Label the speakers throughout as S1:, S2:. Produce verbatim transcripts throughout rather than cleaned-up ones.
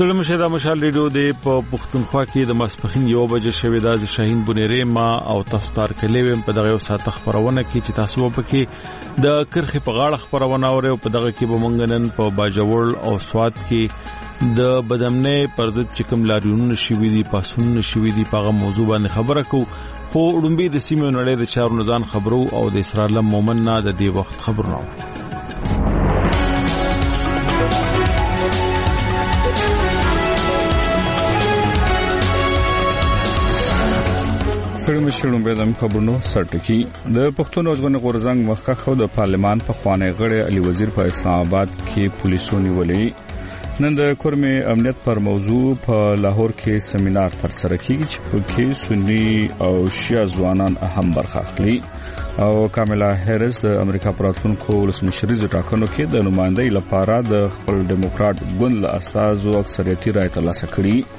S1: ستړي مشه د مشال ریډیو د په پښتونخوا کې د ماسپخین یو بجې شوې د شاهین بنيري ما او تفسیر کلیوم په دغه ساعت خبرونه کې چې تاسو په کې د کرخي په غاړه خبرونه اوري او په دغه کې به مونږنن په باجوړ او سواد کې د بدمنې پرځد چکم لاریون شوې دي پاسون شوې دي په موضوع باندې خبره کو خو وډمبي د سیمه نړۍ د چارو نزان خبرو او د اسرائیل مومن نه د دې وخت خبرونه
S2: سړي مشرون به د خبرونو سرټکی د پښتون ژغورنې غورځنګ مخکخ د پارلمان په خوانې غړي علي وزیر په اسلام آباد کې پولیسو نیولې نن د کورمي امنیت پر موضوع په لاهور کې سیمینار ترسره کیږي چې په کې سنی او شیعه ځوانان اهم برخه اخلي او کاملا هریس د امریکا پراتونکو ولسمشریزو ټاکنو کې د نمائندګۍ لپاره د خپل ډیموکرات ګوند له استازو اکثریتي رائے ترلاسه کړي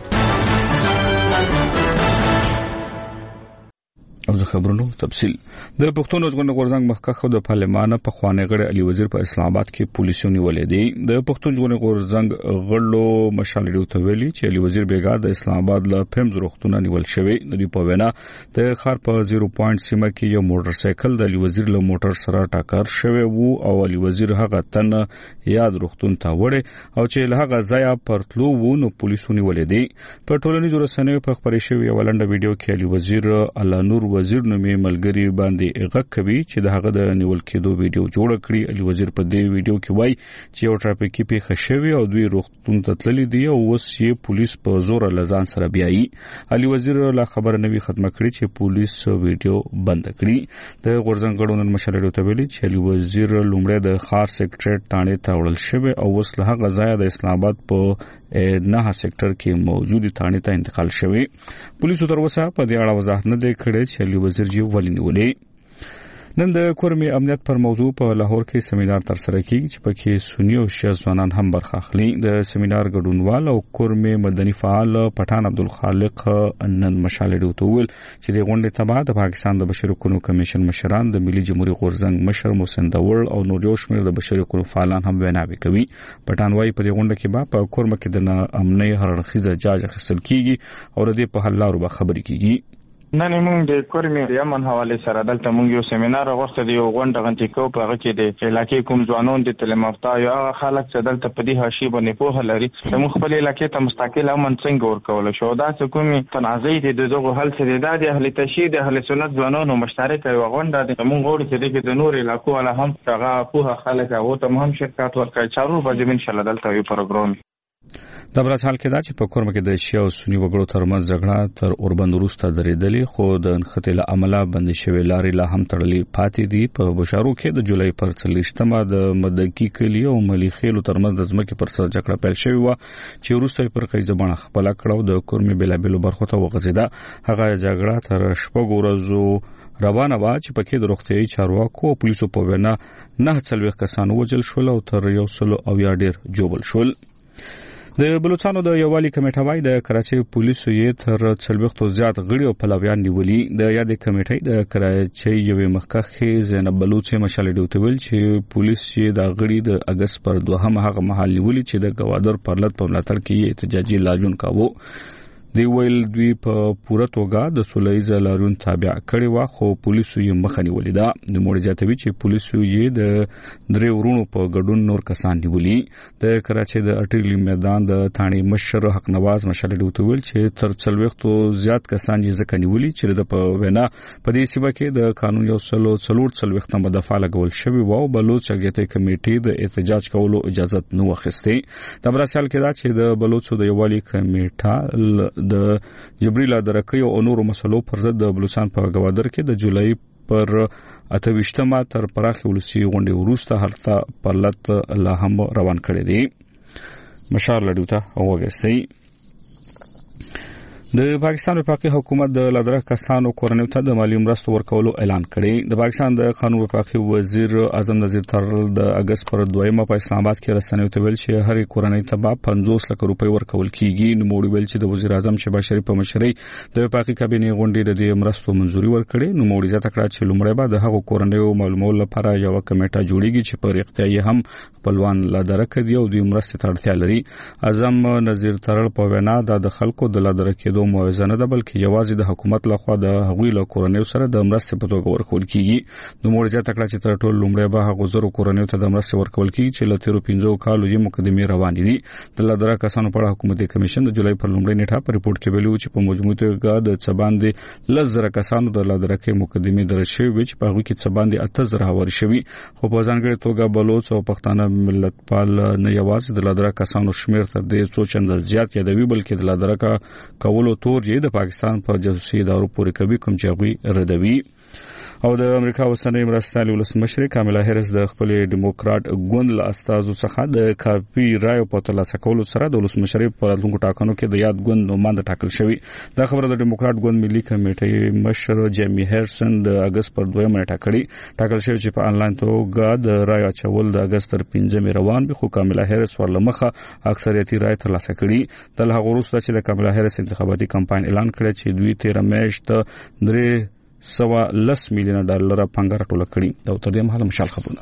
S2: او زه خبرونو تفصیل د پښتون ژغورنې غورځنګ مخکخ د پارلمان په خوانې غړي علي وزیر په اسلام آباد کې پولیسو نیولې دي د پښتون ژغورنې غورځنګ غړو مشال ډیو ته ویلي چې علي وزیر بیګا د اسلام آباد له پمز روختونه نیول شوی د دې په وینا د خار په صفر پوینټ سیمه کې یو موټر سایکل د علي وزیر له موټر سره ټاکر شوی وو او علي وزیر هغه تن یاد روختون ته وړي او چې له هغه ځای پرتلو وو نو پولیسو نیولې دي په ټولنیزو رسنیو په خبري شوی ولنډه ویډیو کې علي وزیر الله نور وزیر نومي ملګری باندې غږ کوي چې د هغه د نیول کېدو ویډیو جوړ کړی علي وزیر په دې ویډیو کې وایي چې یو ټرافیکي پیښه شوی او دوی روغتون ته تللي دي او اوس یې پولیس په زور لزان سره بیایي علي وزیر لا خبر نوي ختمه کړی چې پولیس ویډیو بند کړی د غورځنګ غړو نن مشال ډیو ته ویلي چې علي وزیر لومړی د خار سیکریټریټ تانه ته وړل شوی او اوس له هغه ځای د اسلام آباد په نه سېکټر کې موجودي تانه ته انتقال شوی پولیسو تر اوسه په دې اړه وضاحت نه دی کړی چې علي وزیر جی ولې نیولې نن د کورمي امنیت پر موضوع په لاهور کې سیمینار ترسره کیږي چې پکې سنی او شیعه ځوانان هم برخه اخلي د سیمینار ګډونوال او کورمي مدني فعال پټان عبدالخالق نن مشال ډیو ته ویل چې د غونډې تبع د پاکستان د بشري حقوقو کمیشن مشران د ملي جمهوریت غورځنګ مشر محسن داور او نور یو شمېر د بشري حقوقو فعالان هم ویناوي کوي پټان وايي په دې غونډه کې به په کورمه کې د امنیت هر اړخیزه جاج اخیستل کیږي او د دې په حل لارو به خبرې کیږي
S3: نن موږ د کورمي یمن حواله سره دلته موږ یو سیمینار غوښته دی او غونډه غونډه کو په هغه کې د علاقې کوم ځوانون د تلمافتا یو خلک چې دلته په دې حاشیه باندې په لري موږ خپل علاقې ته مستقل امن څنګه ورکول شو دا چې کومي تنازعي دي دغه حل سره د اهل تشهید اهل سنت ځوانانو مشترک یو غونډه د موږ غوړي چې د نور علاقو ولا هم هغه په خلک او ته هم شرکت ورکړي چارو باندې ان شاء الله دلته یو پروګرام
S2: د برات حال کې دا چې په کورمه کې د شیعه او سنی وګړو ترمنځ جګړه تر اوربند وروسته درېدلې خو د انخته عمله بندي شوی لارې لا هم تړلې پاتې دي په بشارو کې د جولای پر څلوېښتمه د مدکی کلی او مليخیلو ترمنځ د ځمکې پر سر جګړه پیل شوې و چې وروسته پر قیزه باندې خپل کړو د کورمي بلابلو برخو ته وغځیده هغه جګړه تر شپږ ورځې روانه و چې پکې د روغتيایي چارواکو او پولیسو په وینا نه څلوېښت کسان وژل شول او تر یو سل او یا ډیر جوړل شول د بلوچستان د یووالي کمیټه وايي د کراچۍ پولیسو یې تر څلوېښتو زیات غړي او پلاویان نیولي د یادې کمیټې د کراچۍ یوې مخکخې زینب بلوچ مشال ډیو ته ویل چې پولیس یې د غړي د اگست پر دوهمه هغه مهال نیولي چې د گوادر پرلط په ملاتړ کې یې احتجاجي لاجون کاوه دی ویل دوی په پوره توګه د سولېز لاریون تابع کړي وا خو پولیسو یې مخه نیولې ده د موړ جاتوي چې پولیسو یې د درې ورونو په ګډون نور کسان نیولي د کراچۍ د اټلی میدان د ثاني مشر حق نواز مشال ډیو ته ویل چې تر څلوېښتو زیات کسان یې ځکه نیولي چې د په وینا په دې سیمه کې د قانون یو سلو څلور څلوېښتمه دفعه لګول شوی و او بلوچ اګټي کمیټې د احتجاج کولو اجازه نه واخیستې د براسل کې دا چې د بلوچو د یووالي کمیټه د جبريل درکې او نورو مسلو پر ضد د بلوچستان په گوادر کې د جولای پر اتهشتمه تر پراخي ولسی غونډې وروسته هلته پرلط لا هم روان کړی دی مشار لډوتا اوګستې د پاکستان وفاقي حکومت د لادرک کسانو کورنیو ته د مالی مرستو ورکولو اعلان کړی. د پاکستان د قانون وفاقي وزیر اعظم نذیر ترل د اگست پر دویمه په اسلام آباد کې رسنیو ته ویل چې هر کورنۍ ته پنځوس لک روپۍ ورکول کیږي. نو موږ ویل چې د وزیر اعظم شهباز شریف په مشرۍ د وفاقي کابینې غونډې د دې مرستو منځوري ورکړې. نو موږ زیاته کړه چې لومړی به د هغو کورنیو معلومولو لپاره یو کمیټه جوړیږي چې په اړتیا هم خپلوان لادرک دی او د مرستې ته اړتیا لري. اعظم نذیر ترل په وینا د خلکو د لادرک کېدو موازنه نه ده بلکې یوازې د حکومت لخوا د هغوی له کورنیو سره د مرستې په توګه ورکول کیږي. نو موږ زیاته کړه چې تر ټولو لومړی به هغو زرو کورنیو ته د مرستې ورکول کیږي چې له تیرو پنځو کالو یې مقدمې روانې دي. د لادرک کسانو په اړه حکومتي کمیشن د جولای پر لومړۍ نیټه په ریپورت کې ویلي چې په مجموعي توګه د څه باندې لس زره کسانو د لادرک مقدمې درج شوي وي چې په هغوی کې څه باندې اته زره هواري شوي. خو په ځانګړې توګه بلوڅ او پښتانه ملتپال نه یوازې د لادرک کسانو شمېر تر دې څو چنده زیات یادوي بلکې د لادرک کولو تور یې د پاکستان په جاسوسي ادارو پورې کوي کوم چې هغوی ردوي. او د امریکا اوسنۍ مرستیالې ولسمشر کاملا هریس د خپل ډیموکرات ګوند له استازو څخه د کاپی رایو په ترلاسه کولو سره د ولسمشر په راتلونکو ټاکنو کې د یاد ګوند نوماند ټاکل شوی. دا خبره د ډیموکرات ګوند ملي کمیټې مشر جیمی هرسن د اگست پر دویمه نیټه کړی. ټاکل شوی چې په انلاین توګه د رایو اچول د اگست تر پنځمې روان وي خو کاملا هریس ورلمخه اکثریتي رای ترلاسه کړي. تل هغه وروسته چې د کاملا هریس انتخاباتي کمپاین اعلان کړی چې دوی تیر میاشت درې سوا لس میلیونه ډالر پانګه راټوله کړې. دا تر دې مهاله مشال خبرونه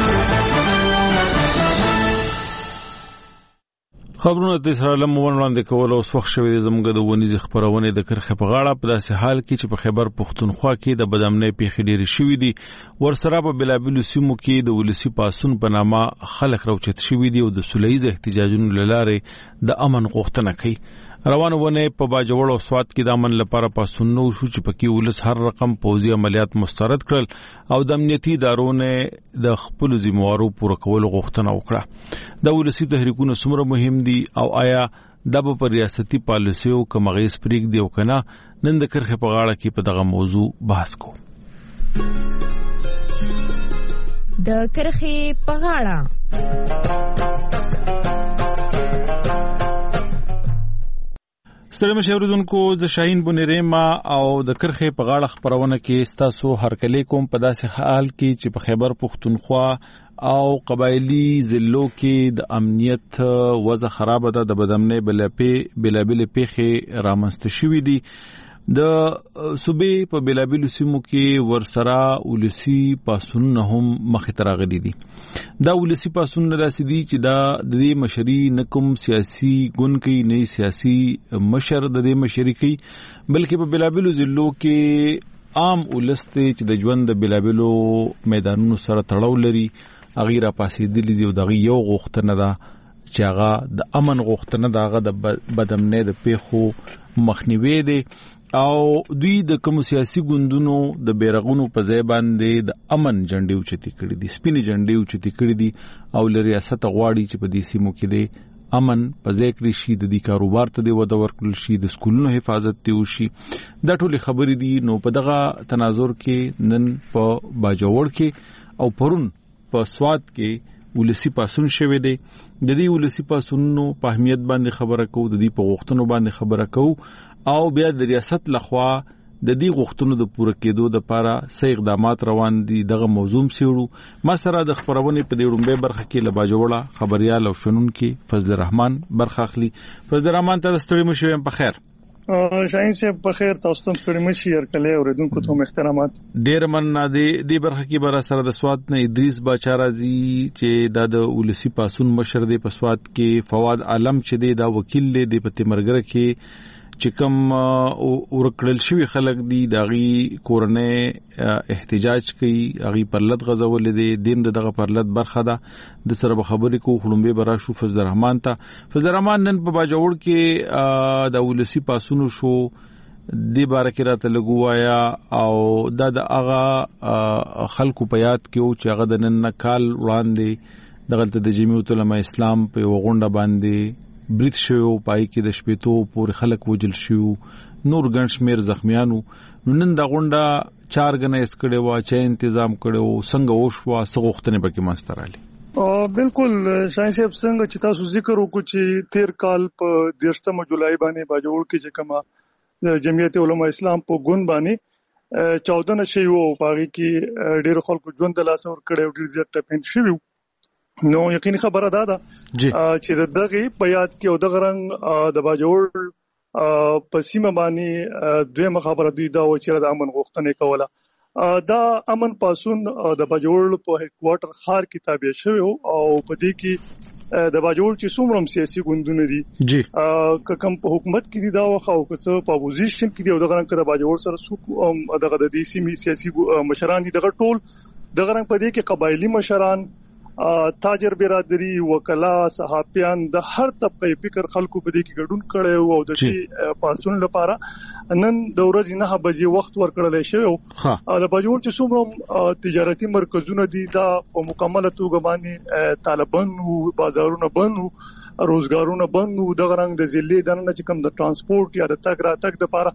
S1: خبرونه د سره مون وړاندې کول او وخت شوی زموږ د ونیزي خبرونه د کرخه په غاړه په داسې حال کې چې په خیبر پښتونخوا کې د بدامنۍ پیښې ډېرې شوې دي. ورسره په بلابل سیمو کې د ولسی پاسون په نامه خلک راوچت شوي دي او د سولهییز احتجاجونو لاره د امن غوښتنه کوي. روانه ونه په باجوړ او سواد کې د امن لپاره پاسونو شو چې پکې ولس هر رقم پوزي عملیات مسترد کړل او د امنیتي ادارونو د خپل ذمہوارو پوره کولو غوښتنه وکړه. د ولسی تحریکونو څومره مهم دي او آیا د په ریاستي پالیسیو کوم غیس پریک دی او کنه نن د کرخه په غاړه کې په دغه موضوع بحث کو.
S4: د کرخه په غاړه
S1: ستړي مشاوردونکو د شاهین بونیریما او د کرخه په غاړه خبرونه کې ستاسو هرکلی کوم په داسې حال کې چې په خیبر پښتونخوا او قبایلی ضلعو کې د امنیت وضع خراب ده. د بدامنۍ بلپې بلابل پیښې رامنځته شوې دي. د صوبې په بلابل سیمو کې ورسره ولسی پاسونه هم مخې ته راغلي دي. دا ولسی پاسونه داسې دي چې دا د دې مشري نکم سیاسي ګوند کې نه سیاسي مشر د دې مشري کوي بلکې په بلابل ضلعو کې عام ولسته چې د ژوند د بلابلو میدانونو سره تړاو لري هغه را پاسېدلي دي او دغه یو غوښتنه ده چې هغه د امن غوښتنه ده هغه د بدامنۍ د پیښو مخنیوي دي او دوی د کوم سیاسي ګوندونو د بیرغونو په ځای باندې د امن جنډې اوچتې کړې دي سپینې جنډې اوچتې کړې دي او له ریاست غواړي چې په دې سیمو کې د امن په ځای کړی شي د دې کاروبار ته د وده ورکړل شي د سکولونو حفاظت ته وشي. دا ټول خبرې دي. نو په دغه تناظر کې نن په باجوړ کې او پرون په سواد کې ولسی پاسون شوه دي. د دې ولسی پاسونو په اهمیت باندې خبره کوو د دې په غوښتنو باندې خبره کوو او بیا د ریاست لخوا د دې غوښتنو د پوره کېدو لپاره سې اقدامات روان دي. دغه موضوع سیړو ما سره د خبرونه په دې رومبه برخه کې لباجوړه خبريال او شنونکو فضل الرحمن برخه اخلي. فضل الرحمن ته ستړي مشوم په خیر.
S5: شاهین صاحب په خیر تاسو ته ستړي مشي ورکلې اوریدونکو ته احترامات.
S1: ډېر مننه. د دې برخه کې بر سره د سواد نه ادریس باچارازي چې د ولسی پاسون مشر دی په سواد کې فواد عالم چې دی دا وکیل دی په تیمرګره کې چې کوم ورکړل شوی خلک دي داغي کورنۍ احتجاج کوي هغه پرلط غزول دي دیم دغه پرلط برخه ده د سره خبرې کو خلومبه برا شو فضل الرحمن ته. فضل الرحمن نن په باجوړ کې د ولسی پاسونو شو د بارکه راته لګوایا او دا د هغه خلکو په یاد کې او چې هغه د نن کال وړاندې دغه د جمعیت العلماء اسلام په وغونډه باندې بریټ شو پای کې د شپېتو پورې خلک وجل شو نور ګڼ شمیر زخمیانو. نن د غونډه چار غنه اس کړي وا چې تنظیم کړي څنګه وشو سغوختنه پکې منستراله.
S5: او بالکل شاهین صاحب څنګه چې تاسو ذکر وکړو چې تیر کال په دیرشتمه جولای باندې باجوړ کې چې کما جمعیت علماء اسلام په ګوند باندې چودنه شی وو پاغي کې ډېر خلکو ژوند د لاس ور کړو ډېر زیات ټپین شوی نو یقیني خبره ده چې دغه په یاد کې او دغه رنګ د باجوړ په سیمه باندې دویمه خبره دوی دا و چې د امن غوښتنه کوله دا امن پاسون د باجوړ په هډ کوارټر خار کې تابع شوی او په دې کې د باجوړ چې څومره سیاسي ګوندونه دي جی کوم په حکومت کې دي دا واخا او څه په اپوزیشن کې دي او دغه رنګ د باجوړ سره څوک دغه د دې سیمې سیاسي مشران دي دغه ټول دغه رنګ په دې کې قبایلی مشران تاجر برادری وکلا صحافیان د هر طبقه فکر خلکو په دې کې ګډون کړي او د دې پاسون لپاره نن د ورځې نه بجې وخت ورکړل شوی او د باجوړ چې څومره تجارتي مرکزونه دي دا په مکمله توګه باندې طالبان او بازارونه بند او روزګارونه بند او د غرنګ د ضلع د نن چې کوم د ترانسپورت یا د تګ راتګ لپاره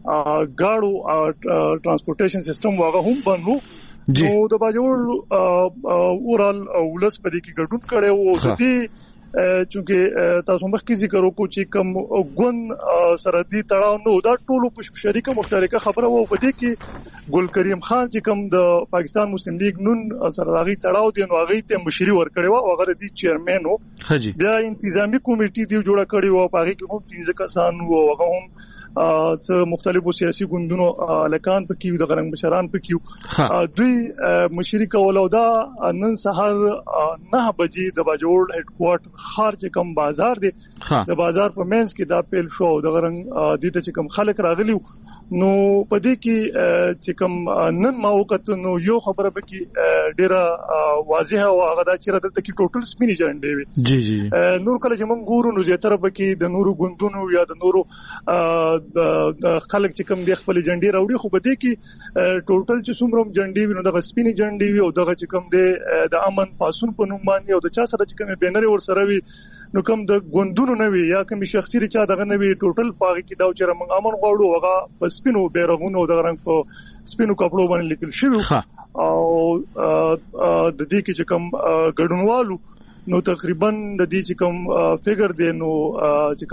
S5: گاډو ترانسپورټیشن سیستم واغه هم بند وو نو د باجوړ اورال ولس په دې کې ګډون کړي او د دې چې تاسو مخکې ذکر وکړو چې کوم ګون سرحدي تړاو نو دا ټولو په شریکه مشترکه خبره وو په دې کې ګل کریم خان چې کوم د پاکستان مسلم لیگ نون سرحدي تړاو دی نو هغه ته مشري ورکړي وو هغه د چیرمن وو بیا انتظامی کمیټې دی جوړه کړې وو په هغه کې هم پنځه کسان وو هغه هم څه مختلفو سیاسي ګوندونو الکان په کیو د غرنګ مشران په کیو دوی مشري کول او دا نن سحر نه بجې د باجوړ هډ کوارټر خار چې کوم بازار دی د بازار په منځ کې دا پیل شو د غرنګ د دې چې کوم خلک راغلیو نو په دې کې چې کوم نن ما وکړ نو یو خبره به کې ډیره واضحه او هغه دا چې راته کې ټوټل سپینی جنډې وي جی جی نور کله چې موږ ګورو نو زیاتره به کې د نورو ګوندونو یا د نورو خلک چې کوم د خپل جنډې راوړي خو په دې کې ټوټل چې څومره جنډې وي نو د سپینی جنډې وي او دغه چې کوم د د امن پاسون په نوم باندې او د چا سره چې کوم بینر ور سره وي نو کوم د ګوندونو نه وي یا کوم شخصي چا دغه نه وي ټوټل پاغي کې دا چې موږ امن غواړو هغه په سپینو بیرغونو د رنګ په سپینو کپړو باندې لیکل شوی او د دې کې چې کوم ګډونوالو نو تقریبا د دې چې کوم فګر دی نو چې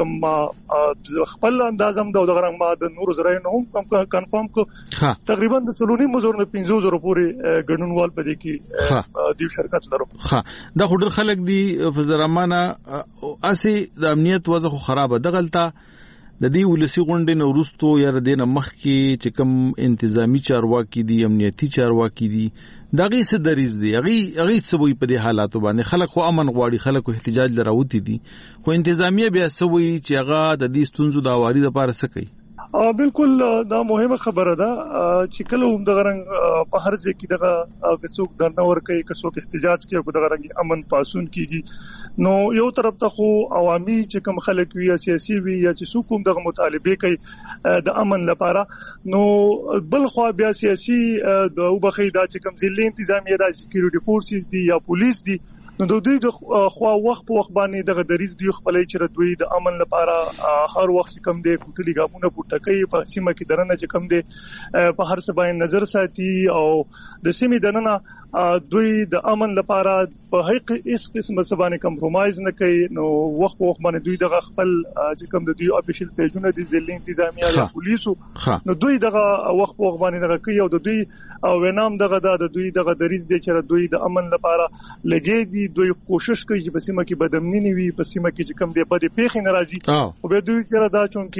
S5: کوم خپل اندازم د غرنګ ما د نور زراي نو هم کنفرم کو تقریبا د څلونی مزور نه پنځه زره پورې ګډونوال په دې کې د شرکت لرو
S1: ها دا خډر خلک دی فزرمانه اسی د امنیت وضع خراب دغلطه د دې ولسی غونډې نو روستو یا د نه مخ کې چې کوم انتظامی چارواکي دي امنیتي چارواکي دي دغه څه دریز دي هغه هغه څه وي په دې حالاتو باندې خلک خو امن غواړي خلک احتجاج لراوتی دي خو انتظامیه بیا څه وي چې هغه د دې ستونزو د اواري لپاره څه کوي
S5: بالکل دا مهمه خبره ده چې کله هم د غرنګ په هر ځای کې دغه څوک درنور کوي که څوک احتجاج کوي په دغه رنګ امن پاسون کیږي نو یو طرف ته خو عوامي چې کوم خلک وي سیاسي وي یا چې څوک هم دغه مطالبه کوي د امن لپاره نو بل خو بیا سیاسي د وبخي دا چې کوم ځلې انتظامیه د سکیورټي فورسز دي یا پولیس دي نو د دوی د خو وخت په وخت باندې دغه دریز دی خپلې چې دوی د امن لپاره هر وخت کم دی کوټلي ګامونه پورته کوي په سیمه کې درنه چې کم دی په هر څه باندې نظر ساتي او د سیمې دننه دوی د امن لپاره په هیڅ اس قسم سبانه کمپرمایز نه کوي نو وخت په وخت باندې دوی دغه خپل چې کم د دوی افیشل پیجونه دي ځلې انتظامیه یا پولیسو نو دوی دغه وخت په وخت باندې دغه کوي او د دوی او ونام دغه د دوی دغه دریز دی چې دوی د امن لپاره لګي دي دوی کوشش کوي چې په سیمه کې بدامنی نه وي په سیمه کې چې کم دی په دې پیښې ناراضي او به دوی چې دا چون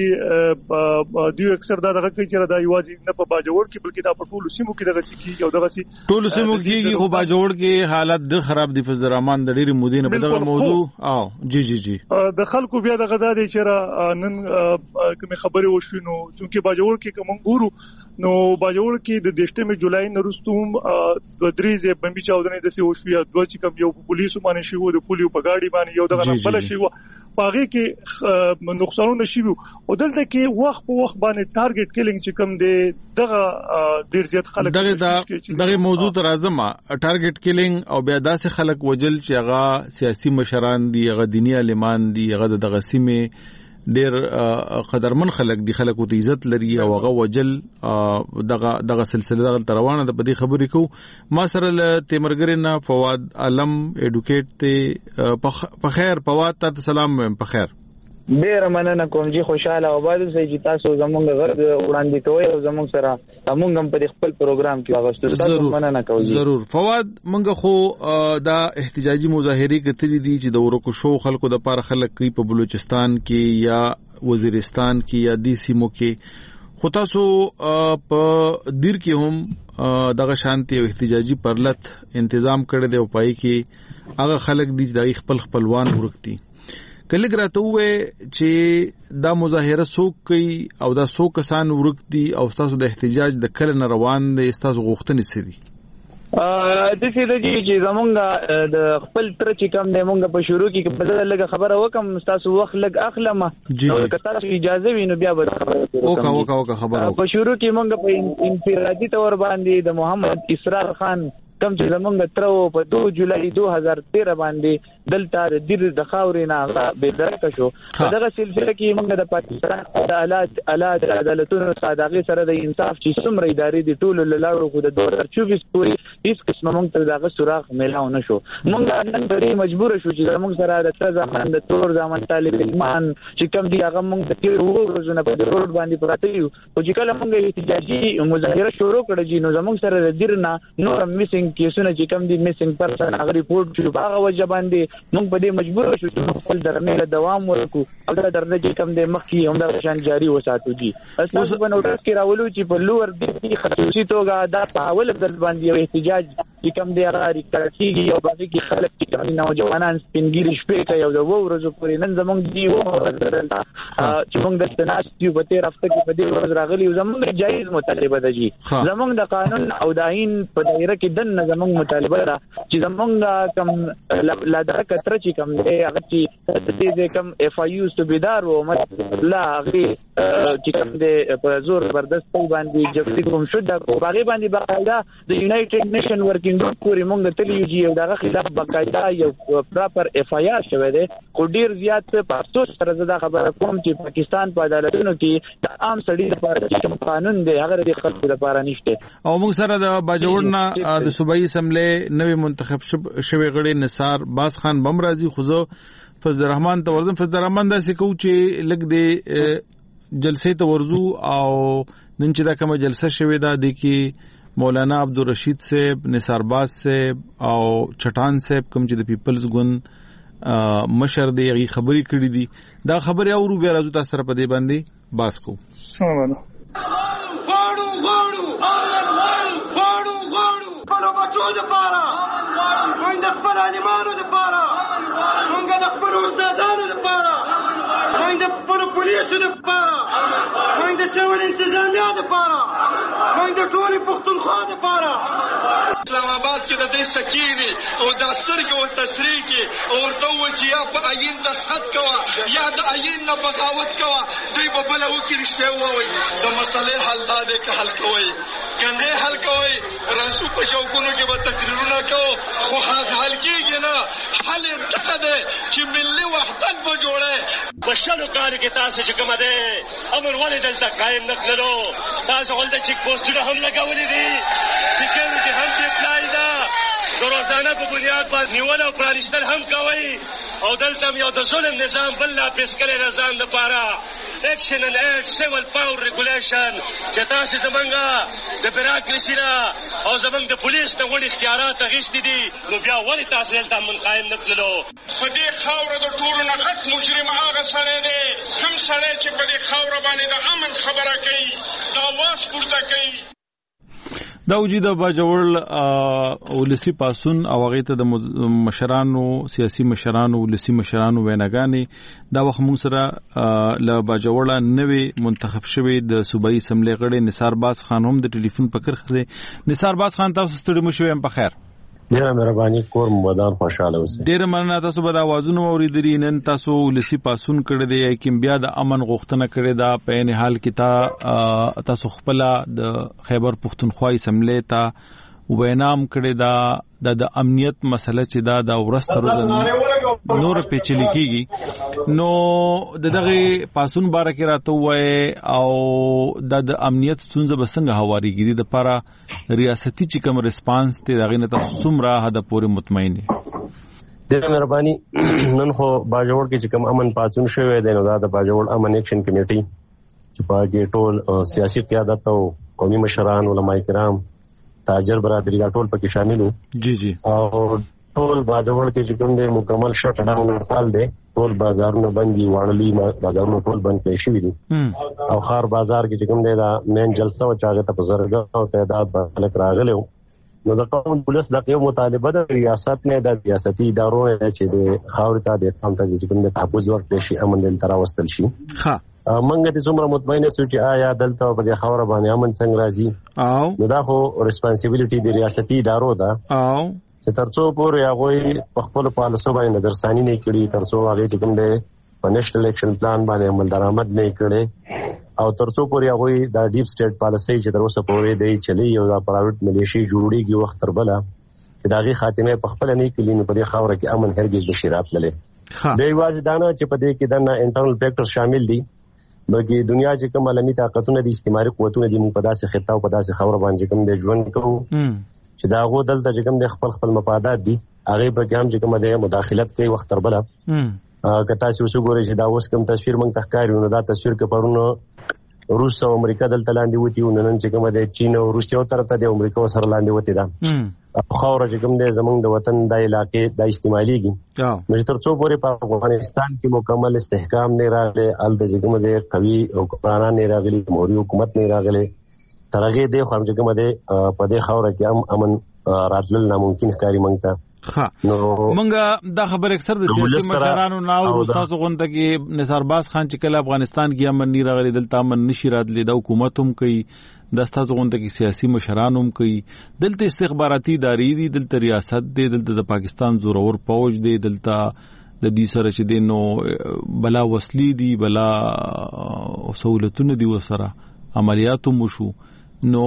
S5: کې دوی اکثر دا دغه کوي چې دا یوازې نه په باجوړ کې بلکې دا په ټولو سیمو کې دغه چې او دغه سي
S1: ټولو سیمو کې خو باجوړ کې حالت ډېر خراب دي فضل الرحمن د ډېر مودې نه په دغه موضوع او جی جی جی
S5: د خلکو بیا دغه دا دي چې نن کوم خبره وشوي نو چې باجوړ کې کوم ګورو نو باجوړ کې د دشتمه جولای نرستوم د دریزه بمبي چاودنې د سی وشوي دوه چې کوم یو پولیسو باندې شي د پولیو په گاډي باندې یو دغه بل شي پاغي کې نقصانونه شي او دلته کې وخت په وخت باندې ټارګټ کیلینګ چې کوم دی دغه ډیر زیات خلک
S1: دغه دغه موضوع تر اعظم ټارګټ کیلینګ او بیا داسې خلک وجل چې هغه سیاسي مشران دي هغه دینی عالمان دي هغه دغه سیمه ډیر قدرمن خلک دي خلکو ته عزت لري او هغه وجل دغه دغه سلسله دغه روانه ده په دې خبرې کو ما سره ل تیمرګرنا فواد علم اډوکیټ ته په خیر فواد ته سلام په خیر
S3: ډیر مننه کوم چې خوشاله او آباد اوسئ چې تاسو زموږ غږ وړاندې کوئ او زموږ سره موږ هم په خپل پروګرام کې واغستو. تاسو مننه کوم.
S1: ضرور. فواد موږ خو دا احتجاجي مظاهره کتلې دي چې د ورکو شو خلکو د پاره خلک کوي په بلوچستان کې یا وزیرستان کې یا دی سیمو کې، خو تاسو په دیر کې هم دغه شانتي او احتجاجي پرلط تنظیم کړی دی او پای کې هغه خلک دي چې د خپل خپلوان ورکتي. کله ګراته وې چې دا مظاهره څوک کوي او دا څوک کسان ورکتي او تاسو د احتجاج د کله نه روان دي تاسو غوښتنې سړي؟
S3: ا د څه د چې زمونږ د خپل تر چې کم د مونږ په شروع کې په بدل لګه خبره وکم تاسو وخت لګ اخلمه نو که تاسو اجازه وینو بیا به
S1: اوکا اوکا اوکا خبره
S3: په شروع کې مونږ په انفرادي تور باندې د محمد اسرار خان کم چې زمونږ تر په دو جولای دو هزار تیرہ باندې دلته د دیر د خاورې نه به درک شو. دغه سلسله کې موږ د پاکستان د آلات آلات عدالتونو صادقي سره د انصاف چې څومره ادارې د ټولو لارو خو د دوه هزار چوبیس پورې هیڅ قسمه موږ ته دغه سوراخ ملاو نه شو. موږ نن پرې مجبور شو چې موږ سره د تر ځمان د تور ځمان طالب ایمان چې کم دی هغه موږ د تیر ورځې په روډ باندې پراته یو او چې کله موږ احتجاجي مظاهره شروع کړو چې نو زموږ سره د دیر نه نور میسنګ کیسونه چې کم دي میسنګ پرسن هغه ریپورت شو هغه وجه باندې موږ په دې مجبور شو چې خپل درنه دوام ورکو او دا درنه چې کم د مخکې هم دا شان جاری وساتو دي. اساس په نوټس کې راولو چې په لوور دي خصوصي توګه دا په اول در باندې احتجاج چې کم دی هغه ریکارډيږي او باندې کې خلک چې نوجوانان سپینګری شپې کوي او د ورځو پورې نن زمونږ دی و چې موږ د تناسب په تیر هفته کې په دې ورځ راغلي زمونږ جایز مطالبه ده جی زمونږ د قانون او د آئین په دایره کې دنه زمونږ مطالبه ده چې زمونږ کم لا دغه کتر چې کم دی هغه چې دې کم اف آی یو سبیدار و لا هغه چې کم دی په زور زبردست باندې جبري کوم شو دا باغې باندې باقاعده د یونایټډ نیشن ورکینګ ګروپ پورې موږ ته لیږي او دغه خلاف باقاعده یو پراپر اف آی آر شوی دی خو ډیر زیات په افسوس سره زه دا خبره کوم چې پاکستان په عدالتونو کې د عام سړي لپاره چې قانون دی هغه د خلکو لپاره نشته.
S1: او موږ سره د باجوړنا د صوبایي اسمبلی نوې منتخب شوی غړي نثار باز خان بم راځي خو زه فضل الرحمن ته ورزم فضل الرحمن دا سکو چې لګ دی جلسې ته ورزو او نن چې دا کومه جلسه شوی دا د کې مولانا عبدالرشید صاحب نثار باز صاحب او چټان صاحب کوم چې د پیپلز ګوند مشر دی هغه خبري کړې دي دا خبره اورو بیا راځو تاسو سره په دې باندې باس کو.
S5: سلام
S6: غاړو غاړو غاړو غاړو غاړو په بچو د پاره موږ د خپل انیمانو د پاره موږ د خپل استادانو د پاره موږ د خپل پولیسو د پاره موږ د سیول انتظامیه د پاره موږ د ټولو پښتونخوا د پاره اسلام آباد کې د دې سکینی او د سترګو او تسریح کې او ورته و چې یا په عین دسخط کوا یا د عین نه بغاوت کوا دوی په بل او کې رښتیا وایي د مسلې حل دا دی که حل کوي کنه حل کوي راسو په چوکونو کې به تقریرونه کوو خو هغه حل کېږي نه حل دغه دی چې ملي وحدت به جوړی په شلو کالو کې تاسو چې کومه دی امر ولې دلته قایم نه کړلو تاسو هلته چیک پوسټونه هم لګولي دي سکیورټي هم دې اپلای ده د روزانه په بنیاد باندې نیول او پرانیستل هم کوي او دلته یو د ظلم نظام بل لا پیس کړی نظام لپاره ایکشن ان ایټ سیول پاور ریګولیشن چې تاسو زمونږ د بیراکراسي نه او زمونږ د پولیس نه وړي اختیارات اخیستي دي نو بیا ولې تاسو دلته من قایم نه کړلو په دې خاوره د ټولو نه غټ مجرم هغه سړی دی کوم سړی چې په دې خاوره باندې د امن خبره کوي د اواز پورته کوي.
S1: دا وجود باجوړ ولسی پاسون او هغه ته د مشرانو سیاسي مشرانو ولسی مشرانو ویناګانی دا وخت موږ سره ل باجوړ نوې منتخب شوی د صوبایي اسمبلی غړي نثار باز خان هم د ټلیفون پکر خزه. نثار باز خان تاسو ستړي مو شوی هم په خیر
S7: ډیره مهرباني کور مودان خوشاله اوسئ.
S1: ډیره مننه تاسو به دا आवाजونه اوریدلی نن تاسو ولسی پاسون کړی دی چې بیا د امن غوښتنه کړی دا په ان حال کې تا تاسو خپل د خیبر پښتونخوا اسمبلی ته وینام کړی دا د امنیت مسله چې دا د ورسته روز نور پیچلی کیږي نو د دغه پاسون باره کې راته وای او د امنیت ستونزه بسنګ هواريږي د لپاره ریاستي چې کوم ریسپانس ته دغه نه تاسو څومره هدا پورې مطمئن دي؟
S7: ډېر مهرباني. نن خو باجوړ کې چې کوم امن پاتون شوی دی نو دا د باجوړ امن اکشن کمیټي چې په کې ټول سیاسي قیادت او قومي مشران علماء کرام تاجر برادری دا ټول پکې شامل وو.
S1: جی جی.
S7: او ټول باجوړ کې چې کوم دی مکمل شټ ډاون حال دی. ټول بازارونه بند دي، واړلي بازارونه ټول بند کړي شوي دي. او خار بازار کې چې کوم دی دا مین جلسه و چې هغه ته په زرګونو تعداد باندې خلک راغلي وو. نو د قوم پولیس د یو مطالبه د ریاست نه د ریاستي ادارو نه چې د خاورې ته د قوم ته چې کوم د تحفظ ورکړي شي امن دل تر واستل شي. ها منګه د څومره مطمئنه سو چې آیا دلته په دې خاور باندې امن څنګه راځي. او نو دا خو ریسپانسیبিলিټي د ریاستي ادارو ده. او چې ترڅو پورې هغه په خپل پالیسو باندې نظرثاني نه کړي، ترڅو هغه چې کوم د په نېشنل الیکشن پلان باندې عمل درآمد نه کړي، او ترڅو پورې هغه د ډیپ سټیټ پالیسي چې تر اوسه پورې دی چلی او د پرایویټ ملیشي جوړیږي وخت تر بل چې داغي خاتمه په خپل نه کلی نو په دې خاور کې امن هرګز نشي راتللی. به واځ دانه چې په دې کې د انټرنل فیکټر شامل دي، بلکې دنیا چې کوم عالمي طاقتونه دي استعماري قوتونه دي موږ په داسې خطه او په داسې خاور باندې کوم د ژوند کوو چې دا غو دلته چې کوم د خپل خپل مفادات دي هغه په کې هم چې کوم د مداخلت کوي وخت تر بل. که تاسو وګورئ چې دا اوس کوم تصویر موږ تخکاری نو دا تصویر کې پرونه روس او امریکا دلته لاندې وتی او نن چې کوم د چین او روسیا او طرف ته د امریکا سره لاندې وتی دا خاور چې کوم د زمونږ د وطن د علاقې د استعماليږي. نو چې ترڅو پورې په افغانستان کې مکمل استحکام نه راغلی، ال د چې کوم د قوي او قانون نه راغلی، موري حکومت نه راغلی، ترغه د خو چې کوم د په دې خاور کې هم امن راتلل ناممکن ښکاری مونږ ته.
S1: ها مونږه دا خبر اکثر د سیاسي مشرانو ناو استاد غونډه کې نثار باز خان چې کله افغانستان کې امن نه راغلی دلته امن نشي راتلی د حکومت هم کوي، د استاد غونډه کې سیاسي مشران هم کوي، دلته استخباراتي ادارې دي، دلته ریاست دی، دلته د پاکستان زورور فوج دی، دلته د دې سره چې د نو بلا وسلی دي، بلا سہولتونه دي، وسره عملیاتو مشو. نو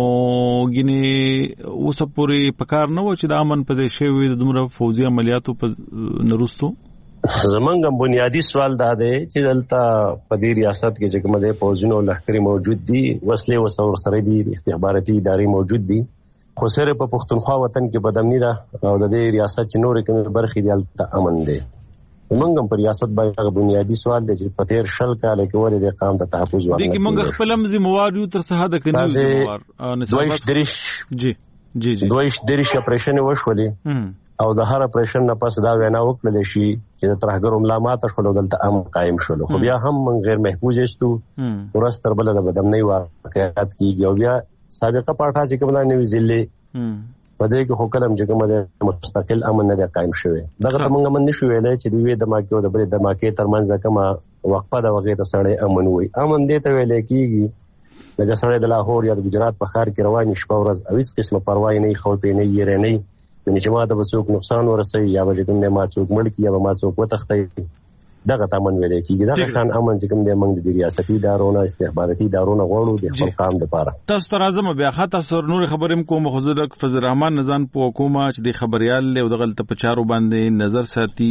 S1: ګینه اوس پورې پکار نه و چې د امن په ځای شوی د دومره فوزي عملیاتو په نرستو.
S7: زمونږ بنیادی سوال دا دی چې دلته په دې ریاست کې چې کوم د فوجونو لښکرې موجود دي، وسلې وسور سره دي، استخباراتي ادارې موجود دي، خو سره په پښتونخوا وطن کې بدامنی ده او د دې ریاست چې نور کوم برخې دی دلته امن دی. موږ په ریاست باندې بنیادی سوال دی چې په تیر شل کال کې ولې د قام ته تحفظ ورکړي. دغه موږ خپل هم ذمہوار یو تر څه حد کې ذمہوار نسبت درش جی جی جی دویش درش اپریشن وشولې او د هر اپریشن نه پس دا وینا وکړل شي چې د ترهګر ملا ماته شول دلته امن قائم شول، خو بیا هم موږ غیر محفوظ یستو ورس تر بل د بدمنۍ واقعیت کیږي او بیا سابقه پاټا چې کوم نه ویلې په دې کې خو کلم چې کوم د مستقل امن نه قائم شوی. دغه موږ من نشو ویلای چې دوی د ماکیو د بل د ماکي ترمنځ کومه وقفه د وغه ته سړی امن وي. امن دې ته ویل کېږي لکه سړی د لاهور یا د گجرات په ښار کې روان شي په ورځ او هیڅ قسمه پروا نه خو په نه یې رنه نه چې ما د وسوک نقصان ورسي یا به کوم نه ما څوک مړ کی یا ما څوک وتختی دغه تامن ویل کېږي. دا شان امن چې کوم د موږ د ریاستي ادارونو استخباراتي ادارونو غوړو د خپل قام لپاره.
S1: تاسو تر اعظم بیا خاطر سر نور خبرم کوم حضور فضل الرحمن نزان په حکومت چې د خبريال له دغه په چارو باندې نظر ساتي.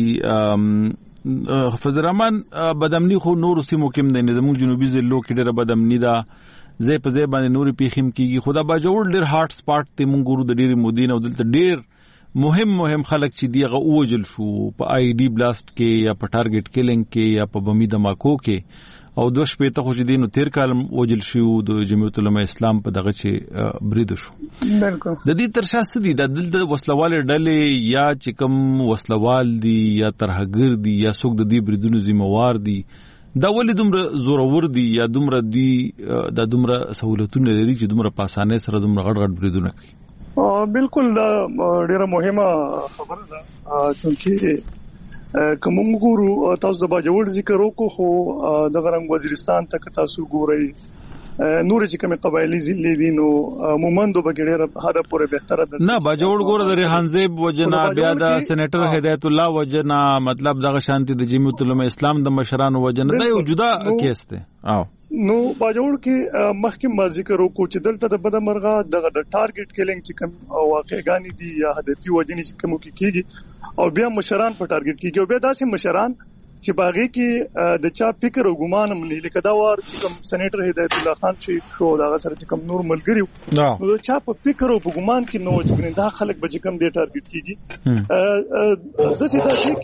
S1: فضل الرحمن بدامنی خو نور سیمو کې د نظام جنوبي ضلعو کې ډېر بدامنی دا زې په زې باندې نور پیخم کیږي. خدا باجوړ ډېر هارت سپاټ ته مونږ ګورو د ډېر مودین او دلته ډېر مهم مهم خلک چې دیغه اوجل شو په آی ډی بلاست کې یا په ټارګټ کیلینګ کې یا په بمی دماکو کې او دوه شپې ته خو چې دینو تیر کال اوجل شو د جمعیت العلماء اسلام په دغه چې برید شو. بالکل د دې تر شا سدي د دلته وسلوال ډلې یا چې کوم وسلوال دي یا ترهګر دي یا څوک د دې بریدونو ذمہوار دي دا ولې دومره زورور دي یا دومره دي د دومره سہولتونه لري چې دومره پاسانه سره دومره غړ غړ بریدونه کوي.
S5: بالکل دا ډیره مهمه خبره ده چې کوم ګورو تاسو د باجوړ ذکر وکړو خو د غرنګ وزیرستان ته تاسو ګورئ نور چې کوم قبایلی ضلع دي نو مومندو بګړه هدا پورې بهتره ده نه
S1: باجوړ ګور د ریحانزیب وجنا بیا د سېنیټر هدایت الله وجنا مطلب دغه شانتي د جمعیت العلماء اسلام د مشرانو وجنا دا یو جدا کیس دی. او
S5: نو باجوړ کې مخکې ما ذکر وکړو چې دلته د بدمرغه دغه د ټارګټ کیلینګ چې کوم واقعګانی دي یا هدفي وجنې چې کوم کېږي او بیا مشران په ټارګټ کېږي او بیا داسې مشران چې باغې کې د چا فکر او ګمان هم نه لکه دا وار چې کوم سېنیټر هدایت الله خان چې شو دا سره چې کوم نور ملګری نو چا په فکر او ګمان کې نو چې دا خلک به کوم دې ټارګټ کیږي د څه دا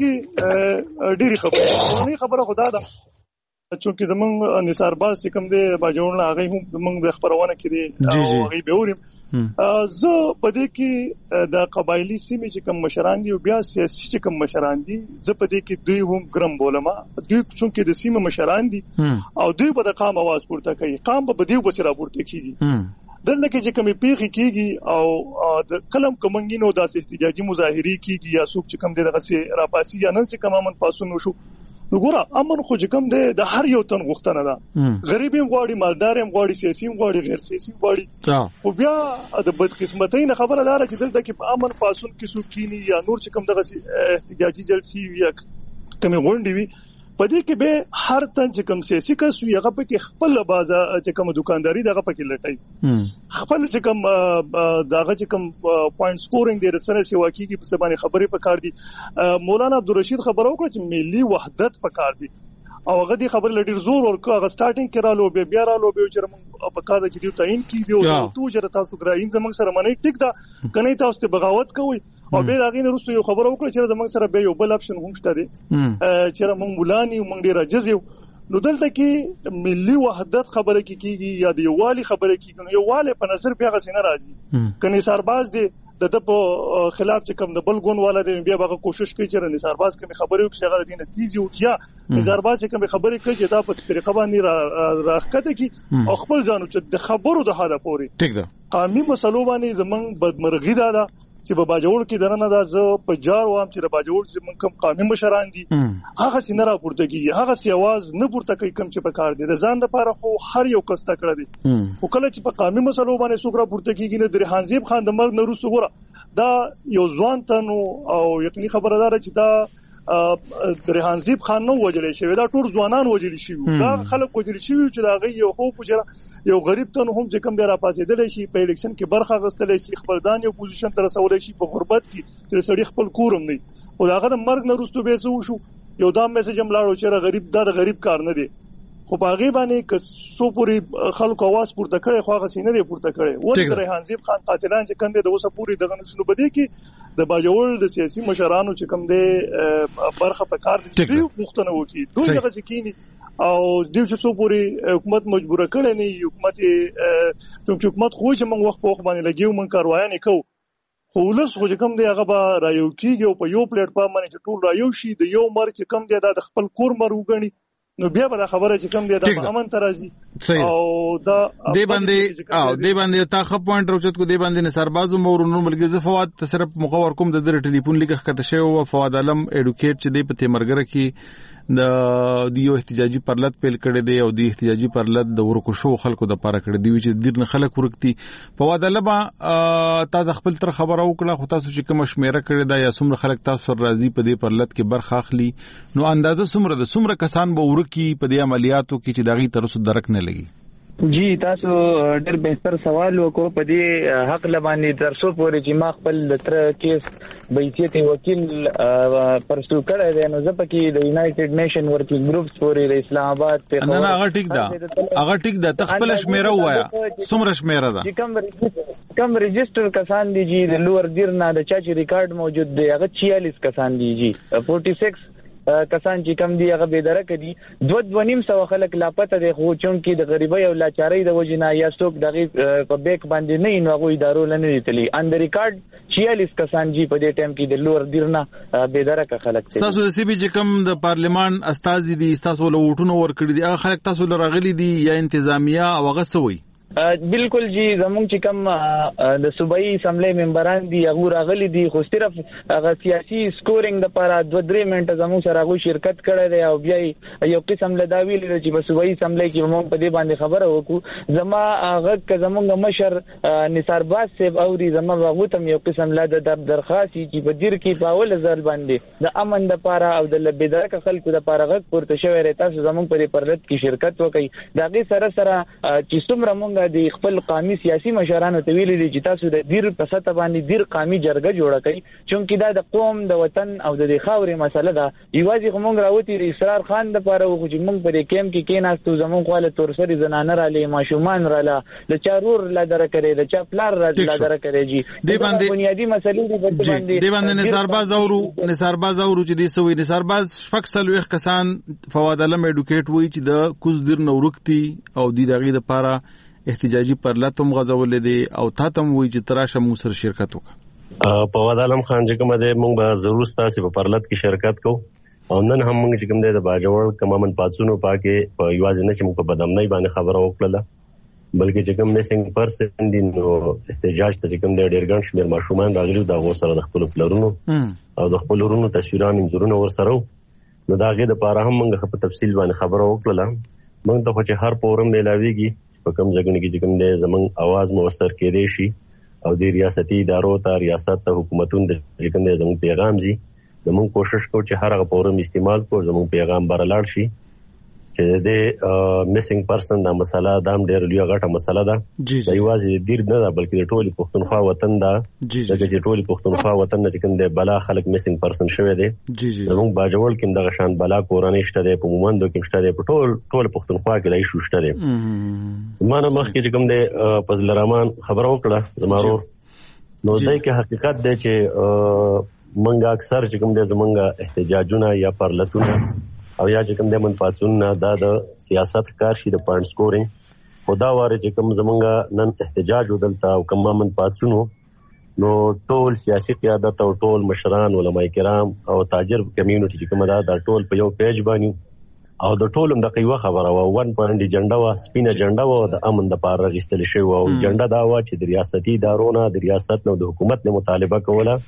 S5: چې ډېری خبره نه خبره خدا ده چونکه زمونږ نثار باز چې کوم دی باجوړ هغه هم زمونږ د خبرونه کې دی او هغه به وریم زه په دې کې د قبایلی سیمې چې کوم مشران دي او بیا سیاسي چې کوم مشران دي زه په دې کې دوی هم ګرم بولم دوی چونکه د سیمې مشران دي او دوی په د قام आवाज پورته کوي قام په دې وسره پورته کیږي دلته کې چې کومې پیخي کیږي او د کلم کومنګینو داسې احتجاجي مظاهري کیږي یا څوک چې کوم دغه سي راپاسي یا نن چې کوم امن پاسون وشو نو ګوره امن خو چې کوم دی د هر یو تن غوښتنه ده غریب هم غواړي مالدار هم غواړي سیاسي هم غواړي غیر سیاسي هم غواړي خو بیا د بدقسمتۍ نه خبره ده چې دلته کې په امن پاسون کې څوک کینی یا نور چې کوم دغه احتجاجي جلسې یا کومې غونډې وي په دې کې به هر تن چې کوم سیاسي کس وي هغه په کې خپل بازار چې کوم دکانداري دغه په کې لټای خپل چې کوم دغه چې کوم پوینټ سکورینګ دی رسنه سیوا کیږي په سبانه خبرې په کار دي مولانا عبدالرشید خبرو کړ چې ملي وحدت په کار دي او هغه دې خبر لډیر زور ورکو هغه سٹارټینګ کرالو به بیا رالو به چې موږ په کار کې دیو تعین کیږي او تو چې تاسو ګراین زمنګ سره منې ټیک دا کني تاسو ته بغاوت کوي او به راغین روسو یو خبر وکړه چې زمنګ سره به یو بل اپشن هم شته دي چې موږ مولانی موږ ډیر عجزیو نو دلته کې ملي وحدت خبره کیږي یا د یووالي خبره کیږي نو یوواله په نظر بیا غسینه راځي کني سرباز دي د د په خلاف چې کوم د بل ګون والا دی بیا به کوشش کوي چې نثارباز کوم خبرې وکړي چې هغه دینه تیزی او کیا نثارباز کوم خبرې کوي چې دا په طریقه باندې راخته کی او خپل ځانو چې د خبرو د حاله پوري
S1: ټیک ده
S5: قومي مسلو باندې زمنګ بدمرغي ده چې په باجوړ کې درنه دا زه په جار وام چې د باجوړ چې من کوم قومي مشران دي هغه سینه را پورته کیږي هغه سی आवाज نه پورته کوي کوم چې په کار دي د ځان لپاره خو هر یو کس تکړه دي او کله چې په قومي مسلو باندې څوک را پورته کیږي نه د حنزیب خان د مرګ نه وروسته ګوره دا یو ځوان تنو او یقیني خبردار چې دا د ریحانزیب خان نو وجلې شوی دا ټول ځوانان وجلې شوی دا خلک وجلې شوی چې دا غي یو خو پوجره یو غریب ته هم چې کوم بیا را پاسېدل شي په الیکشن کې برخه غستل شي خپل دان یو پوزیشن تر رسول شي په غربت کې چې سړی خپل کورم نه او داغه د مرګ نه وروسته به څه وشو یو دا میسج هم لاړو چې غریب دا د غریب کار نه دی خو باغی باندې که سو پوری خلکو आवाज پورته کړي خو هغه سینه دی پورته کړي و د ریحانزیب خان قاتلان چې کنده د اوسه پوری دغه نسلو بده کې د باجوړ د سیاسي مشرانو چې کوم دی برخه په کار دي دوی مختنه وکي دوی دغه ځکینی او دوی چې سو پوری حکومت مجبور کړي نه حکومت ته حکومت خو چې موږ وخت په وخت باندې لګیو موږ کاروایان کو خو ولس خو چې کوم دی هغه به رايو کیږي او په یو پلیټ فارم باندې چې ټول رايو شي د یو مر چې کوم دی د خپل کور مر وګڼي نو بیا به خبره چې کوم دی د امن ترازی او دا
S1: دی باندې او دی باندې تا خپ پوینټ روچت کو دی باندې سربازو مورونو ملګری ز فواد تصرف مقور کوم د ټلیفون لیکه کته شو او فواد علم اډوکیټ چې دی په تیمرګره کې د دیو احتجاجي پرلط پیل کړي دی او دی احتجاجي پرلط د ورکو شو خلکو د پاره کړي دی چې دیر نه خلک ورکتي فواد علم تا د خپل تر خبره وکړه خو تاسو چې کوم شمیره کړي دا یا څومره خلک تاسو راضي په دې پرلط کې برخه اخلي نو اندازه څومره د څومره کسان به ورکی په دې عملیاتو کې چې داغي ترسو درک نه لګي
S8: جی تاسو ډېر بهتر سوال وکړو په دې حق لبانې ترسو پورې چې ما خپل تر کیس بیتیت وکیل پرسو کړی دی نو زه پکې د یونایټډ نیشن ورکینګ ګروپس پورې د اسلام آباد په
S1: نه نه هغه ټیک ده هغه ټیک ده تخپل شمیره وایا څومره شمیره ده
S8: کم کم رجستر کسان دي جی د لوور دیر نه د چا چې ریکارډ موجود دی هغه چھیالیس کسان دي جی چھیالیس کسان چې کم دی هغه بيدره کدي دوه دوه نیم سو خلک لاپته دي خو چونکی د غریبۍ او لاچارۍ د وجنه یا څوک دغه په بیک باندې نه نو هغه ادارو لنه دي ان د ریکارډ چھیالیس کسان جی په دې ټیم کې د لوړ دیرنه بيدره کا خلک دي
S1: تاسو د سی بي چې کم د پارلیمان استازي دي تاسو له وټونو ور کړی دي هغه خلک تاسو له راغلي دي یا انتظامیه او هغه سوي
S8: بالکل جی زمونږ چې کوم د صوبایي اسمبلی ممبران دي هغه راغلي دي خو صرف هغه سیاسي سکورینګ د لپاره دوه درې منټه زموږ سره هغه شرکت کړی دی او بیا یو قسم له دا ویل چې په صوبایي اسمبلی کې موږ په دې باندې خبره وکړو زما هغه ک زمونږ مشر نثار باز صاحب او دی زما هغه ته یو قسم له د درخواست چې په دیر کې په اول ځل باندې د امن د لپاره او د لبیدار خلکو د لپاره غږ پورته شوی رته زمونږ په دې پرلط کې شرکت وکړي دا غي سره سره چې څومره موږ موږ د خپل قومي سیاسي مشرانو ته ویلي دي چې تاسو د دیر په سطح باندې دیر قومي جرګه جوړه کړئ چې دا د قوم د وطن او د خاورې مسله ده. یوازې موږ راوتی د اسرار خان د پاره و چې موږ په کېم کې کېناستو زموږ خپل تورسري زنانه را لې ماشومان را لا د چارور لا درکړي د چا پلار را لا درکړي جی د باندې بنیادی مسلې د باندې
S1: د باندې نثارباز اورو نثارباز اورو چې د سوي نثارباز فکسل ویخ کسان فواد علم ایډوکیټ وی چې د کوز دیر نورکتی او د دغه لپاره احتجاجي پرلاتم غزول دي او تاتم وی چې تراشه مو سره شرکت وکړه.
S7: فواد علم خان چې کوم د موږ به ضرور تاسو په پرلط کې شرکت کوو او نن هم موږ چې کوم د باجوړ کمامن پاتونو پاکه په یوازې نه چې موږ په بدامنۍ باندې خبره وکړه بلکې چې کوم میسنګ پرسن دي نو احتجاج ته کوم د ډیر ګڼ شمېر ماشومان راغلي دا غو سره د خپل پلرونو او د خپل ورونو تصویران انځورونه ور سره نو دا غي د پاره هم موږ په تفصیل باندې خبره وکړه. موږ ته چې هر پورم ملاويږي په کوم ځای کې چې کوم د زمنګ आवाज موثر کېدې شي او د ریاستي ادارو ته ریاست ته حکومتونو د کوم د زموږ پیغام زی زموږ کوشش کوو چې هر هغه پورم استعمال کوو زموږ پیغام برلاړ شي چې د میسنګ پرسن دا مسله دا ډېر لوی غټه مسله ده. دا یوازې دیر نه ده بلکې د ټولي پښتونخوا وطن ده چې ټولي پښتونخوا وطن نه کوم د بلا خلک میسنګ پرسن شوی دی زموږ باجوړ کې دغه شان بلا کورانه شته دی په مومندو کې شته دی په ټول ټول پښتونخوا کې لای شو شته دی. مانه مخکې چې کوم د فضل الرحمن خبرو کړه زمارو نو دای کې حقیقت دی چې منګه اکثر چې کوم د زمونږه احتجاجونه یا پرلتونه او یا چې کوم د من پاتون نه دا د سیاست کار شي د پوینټ سکورینګ خدا واره چې کوم زمونږه نن احتجاج ودلتا او کوم من پاتونو نو ټول سیاسي قیادت او ټول مشران علماء کرام او تاجر کمیونټي چې کوم دا د ټول په یو پیج باندې او د ټولم د قیوه خبره و ون پوینټ ایجنډا و سپینه ایجنډا و د امن د پاره غستل شوی او ایجنډا دا و چې د ریاستي ادارو نه د ریاست نو د حکومت نه مطالبه کوله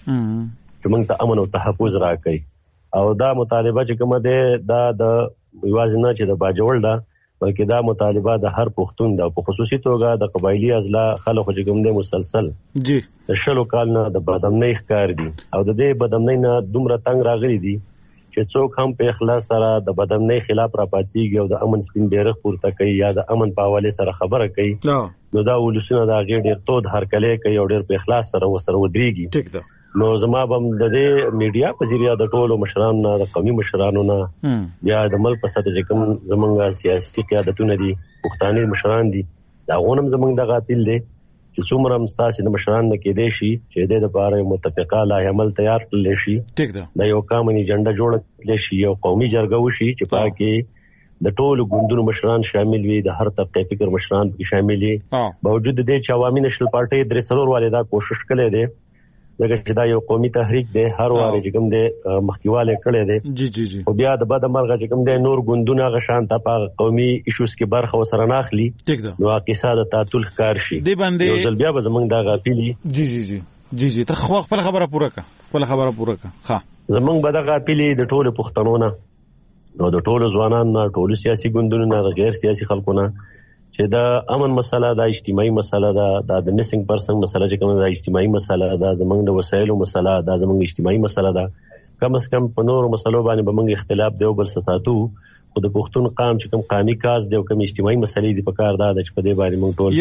S7: چې موږ ته امن او تحفظ راکړي او دا مطالبه چې کومه ده دا د یوازې نه چې د باجوړ ده بلکې دا مطالبه د هر پښتون ده په خصوصي توګه د قبایلی ازلا خلکو چې کوم ده مسلسل جی د شلو کال نه د بدامنۍ ښکار دي او د دې بدامنۍ نه دومره تنگ راغلي دي چې څوک هم په اخلاص سره د بدامنۍ خلاف راپاتېږي او د امن سپین بیرغ پورته کوي یا د امن په حواله سره خبره کوي نو دا ولسونه دا غیر ډیر تود هرکلې کوي او ډیر په اخلاص سره وسره ودرېږي ټیک ده. نو زما بم د دې میډیا په ذریعہ د ټولو مشرانو نه د قومي مشرانو نه بیا د ملک په سطح چې کوم زمونږ سیاسي قیادتونه دي پښتاني مشران دي دا غونم زمونږ د غاتل دي چې څومره مستاسي د مشران نه کې دي شي چې د لپاره متفقه لای عمل تیار کړل شي ټیک ده د یو کامني ایجنډا جوړ کړل شي یو قومي جرګه وشي چې پاکي د ټولو ګوندونو مشران شامل وي د هر طبقه فکر مشران کې شامل دي باوجود د دې چې عوامي نشل پارټي درې سلور والے دا کوشش کړي دي دغه چې دا یو قومي تحریک دی هر واره چې کوم دی مخکیواله کړي دی جی جی جی او بیا د بده مرغه چې کوم دی نور ګوندونه غشان ته په قومي ایشوز کې برخه وسره ناخلي نو اقتصاد تعطل ښکار شي دی باندې یو ځل بیا به زمونږ دا غاپیلی جی جی جی جی جی ته خو خپل خبره پوره کړه خپل خبره پوره کړه ها زمونږ به دا غاپیلی د ټولو پښتنو نه نو د ټولو ځوانانو نه ټولو سیاسي ګوندونو نه غیر سیاسي خلکو نه چې دا امن مسله دا اجتماعي مسله دا د میسنګ پرسن مسله چې کومه دا اجتماعي مسله دا زمونږ د وسایلو مسله دا زمونږ اجتماعي مسله دا کم از کم په نور مسلو باندې به موږ اختلاف دی او بل ستاتو خو د پښتون قام چې کوم قامي کاز دی او کوم اجتماعي مسلې دی په کار دا چې په دې باندې موږ ټول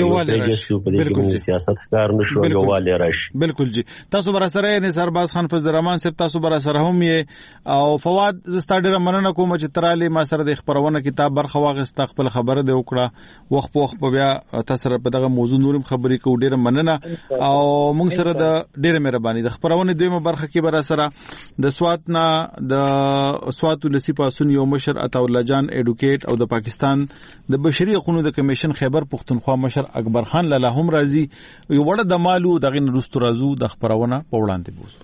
S7: په دې کې موږ سیاست ښکار نشو یو والي راشي بالکل جی تاسو بر سره نه سرباز خان فضل الرحمن صاحب تاسو بر سره هم یې او فواد زستا ډیره مننه کوم چې تراله ما سره د خبرونه کتاب برخه واغست خپل خبره دی وکړه وخت په وخت بیا تاسو په دغه موضوع نورم خبرې کو ډیره مننه او موږ سره د ډیره مهرباني د خبرونه دویمه برخه کې بر سره د سوات نه د سوات لسی پاسون یو مشر عطا جان ایډوکیټ او د پاکستان د بشري حقوقو د کمیشن خیبر پختونخوا مشر اکبر خان لاله هم راځي یو وړه د مالو دغه نرستو رازو د خبرونه په وړاندې بوزو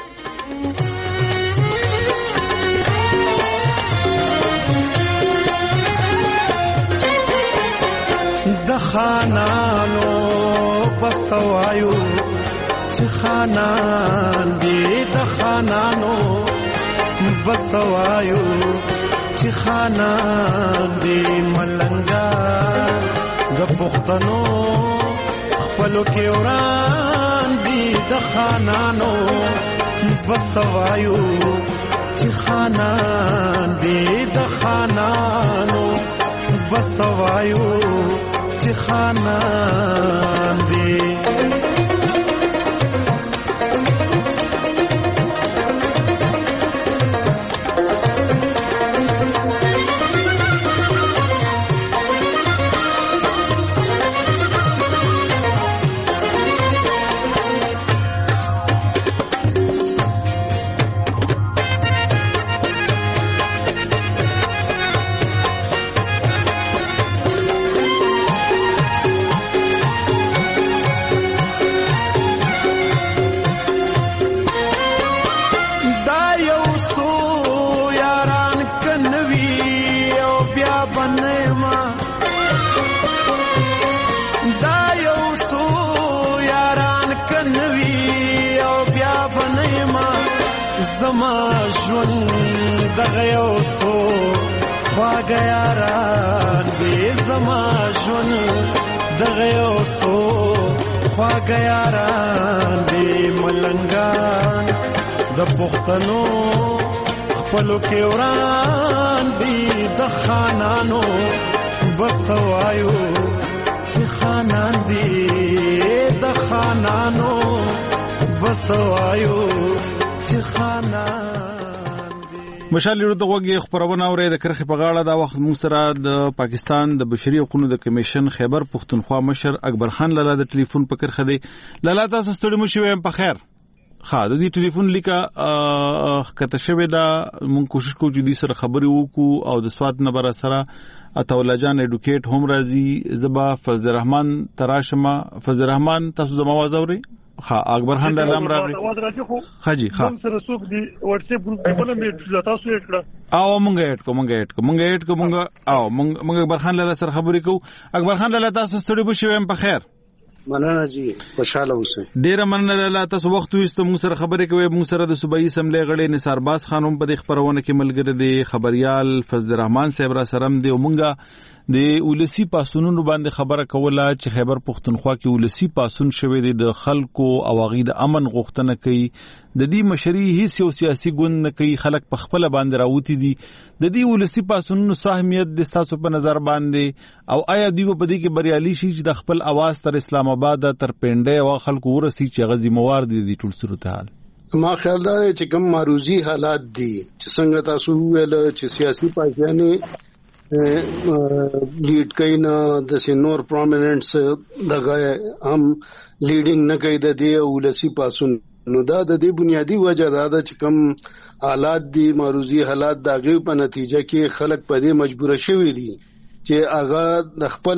S9: د خانانو بسوایو چې خانان دی د خانانو بسوایو چې خانان دی ملنګا د پښتنو خپلو کې وران دی د خانانو بسوایو چې خانان دی د خانانو بسوایو چې خانان دی زما ژوند دغه یو څو خواږه یاران دي زما ژوند دغه یو څو خواږه یاران دي ملنګان د پښتنو خپلو کې وران دي د خانانو بس وایو چې خانان دي د خانانو بس وایو
S1: مشال لرو د وګي خبرونه اوري د کرخه په غاړه دا وخت موږ سره د پاکستان د بشري حقوقو د کمیشن خیبر پختونخوا مشر اکبر خان لاله د ټلیفون په کرخه دی لاله تاسو ستړي مو شوي په خیر ها د دې ټلیفون لیکه کته شوی دا مونږ کوشش کوو چې د سره خبري وکړو او د سواد نمبر سره اتولا جان اډوکیټ هم راځي زبا فضل الرحمن تراشما فضل الرحمن تاسو زما आवाज اوري ها اکبر خان د امر راغی خاجي ها
S5: سره سوق دی واتس اپ ګروپ په نوم یې تاسو یې کړه
S1: او مونږ یې کو مونږ یې کو مونږ یې کو مونږ او مونږ اکبر خان له سره خبرې کو اکبر خان له تاسو ستړي بو شوم په خیر
S10: مننه جی خوشاله اوسئ
S1: ډیر مننه لاله تاسو وخت وست موږ سره خبرې کوي موږ سره د صوبایي اسمبلی غړي نثار باز خانم په خبرونه کې ملګری دی خبريال فضل الرحمن صاحب را سره دی ومنګه د ولسی پاسونونو باندې خبره کوله چې خیبر پختونخوا کې ولسی پاسون شوه دی د خلکو او غي د امن غوښتنه کوي د دې مشري هیڅ یو سیاسي ګوند نه کوي خلک په خپل باندې راوتی دي د دې ولسی پاسونونو سهمیت د تاسو په نظر باندې او آیا دوی په دې کې بریالي شي چې د خپل आवाज تر اسلام آباد تر پنده او خلکو ورسي چې غزي موارد دي ټول صورتحال
S10: ما خیال دا چې کوم معروضي حالات دي چې څنګه تاسو ویل چې سیاسي پارټیانه لیډ کین د سینور پرومیننټس دغه هم لیډینګ نه کوي د دې ولسی پاسون نو دا د دې بنیادی وجہ دا ده چې کوم حالات دي معروضي حالات دغه په نتیجه کې خلک په دې مجبور شوي دي چې هغه د خپل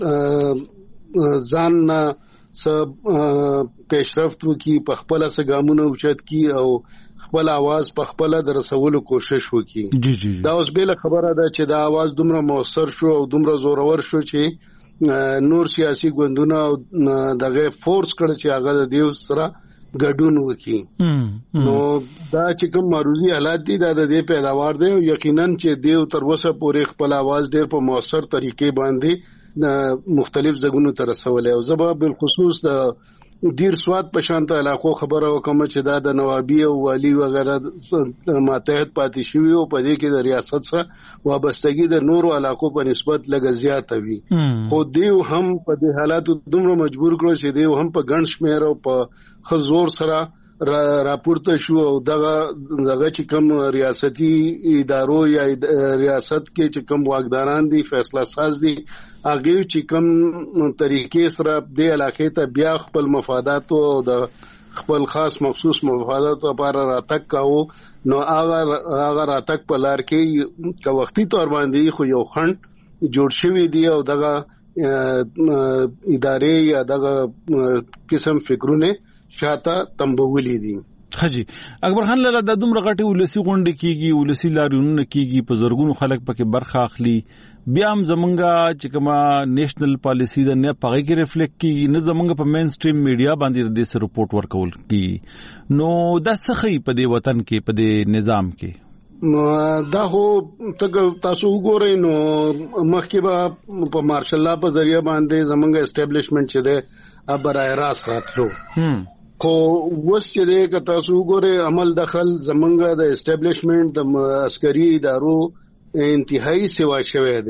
S10: ځان نه سب پیشرفت وکي په خپل سګامونه اوچت کی او خپل आवाज په خپل درسولو کوشش وکي دا اوس به خبره ده چې دا आवाज دومره موثر شو او دومره زورور شو چې نور سیاسي ګوندونه دغه فورس کړ چې هغه د دیو سره ګډون وکي نو دا چې کوم معروضي حالات دي دا د دې پیداوار دی او یقینا چې دیو تر اوسه پورې خپل आवाज ډېر په موثر طریقې باندې مختلف ځګونو تر رسولې او زبا بالخصوص د دیر سواد په شانته علاقو خبره وکم چې دا د نوابی او والی وغیرہ ماتحت پاتې شوی او په دې کې د ریاست سره وابستګي د نورو علاقو په نسبت لږ زیاته وي خو دیو هم په دې حالاتو دومره مجبور کړو چې دیو هم په ګڼ شمیر او په خزور سره راپورته شو او دغه دغه چې کوم ریاستي ادارو یا ریاست کې چې کوم واګداران دي فیصله ساز دي هغه چې کوم طریقې سره د علاقې ته بیا خپل مفادات او د خپل خاص مخصوص مفادات لپاره راتګ کاوه نو هغه هغه راتګ په لار کې کا وختي تور باندې خو یو خند جوړ شوی دی او دغه ادارې یا دغه قسم فکرونه شاته تمبولې دي
S1: خجی اکبر خان لاله د دومره غټي ولسی غونډه کیږي ولسی لارونه کیږي په زورګونو خلک پکې برخه اخلي بیا هم زمونږه چې کومه نېشنل پالیسی د نه پغې کې ریفلیکټ کیږي نه زمونږه په مین سټریم میډیا باندې د دې رپورټ ورکول کی نو دا سخی په دې وطن کې په دې نظام کې
S10: دا هو تاسو وګورئ نو مخکې به په مارشل الله په ذریعہ باندې زمونږه اسټابلیشمنت چې ده برای راست راتلو خو وس چې ده که تاسو وګورئ عمل دخل زمونږه د اسټابلیشمنت د عسکري ادارو انتهایی سیوا شوه ده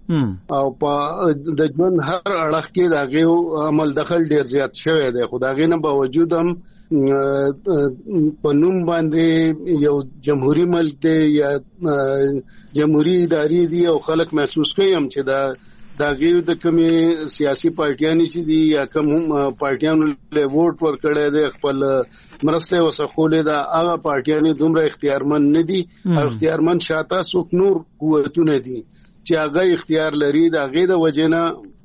S10: او په د ژوند هر اړخ کې دغه عمل دخل ډیر زیات شوی دی. خو دغه نه باوجود هم په نوم باندې یو جمهوریت ملک دی یا جمهوریت ادارې دی او خلک محسوس کوي هم چې دا دغه د کومي سیاسي پارټیانو چې دي یا کوم پارټیانو له ووټ ورکړي دي خپل مرسته وسخولې دا هغه پارټیانو دومره اختیارمن نه دي او اختیارمن شاته څوک نور قوتونه دي چې هغه اختیار لري د هغه د وجنه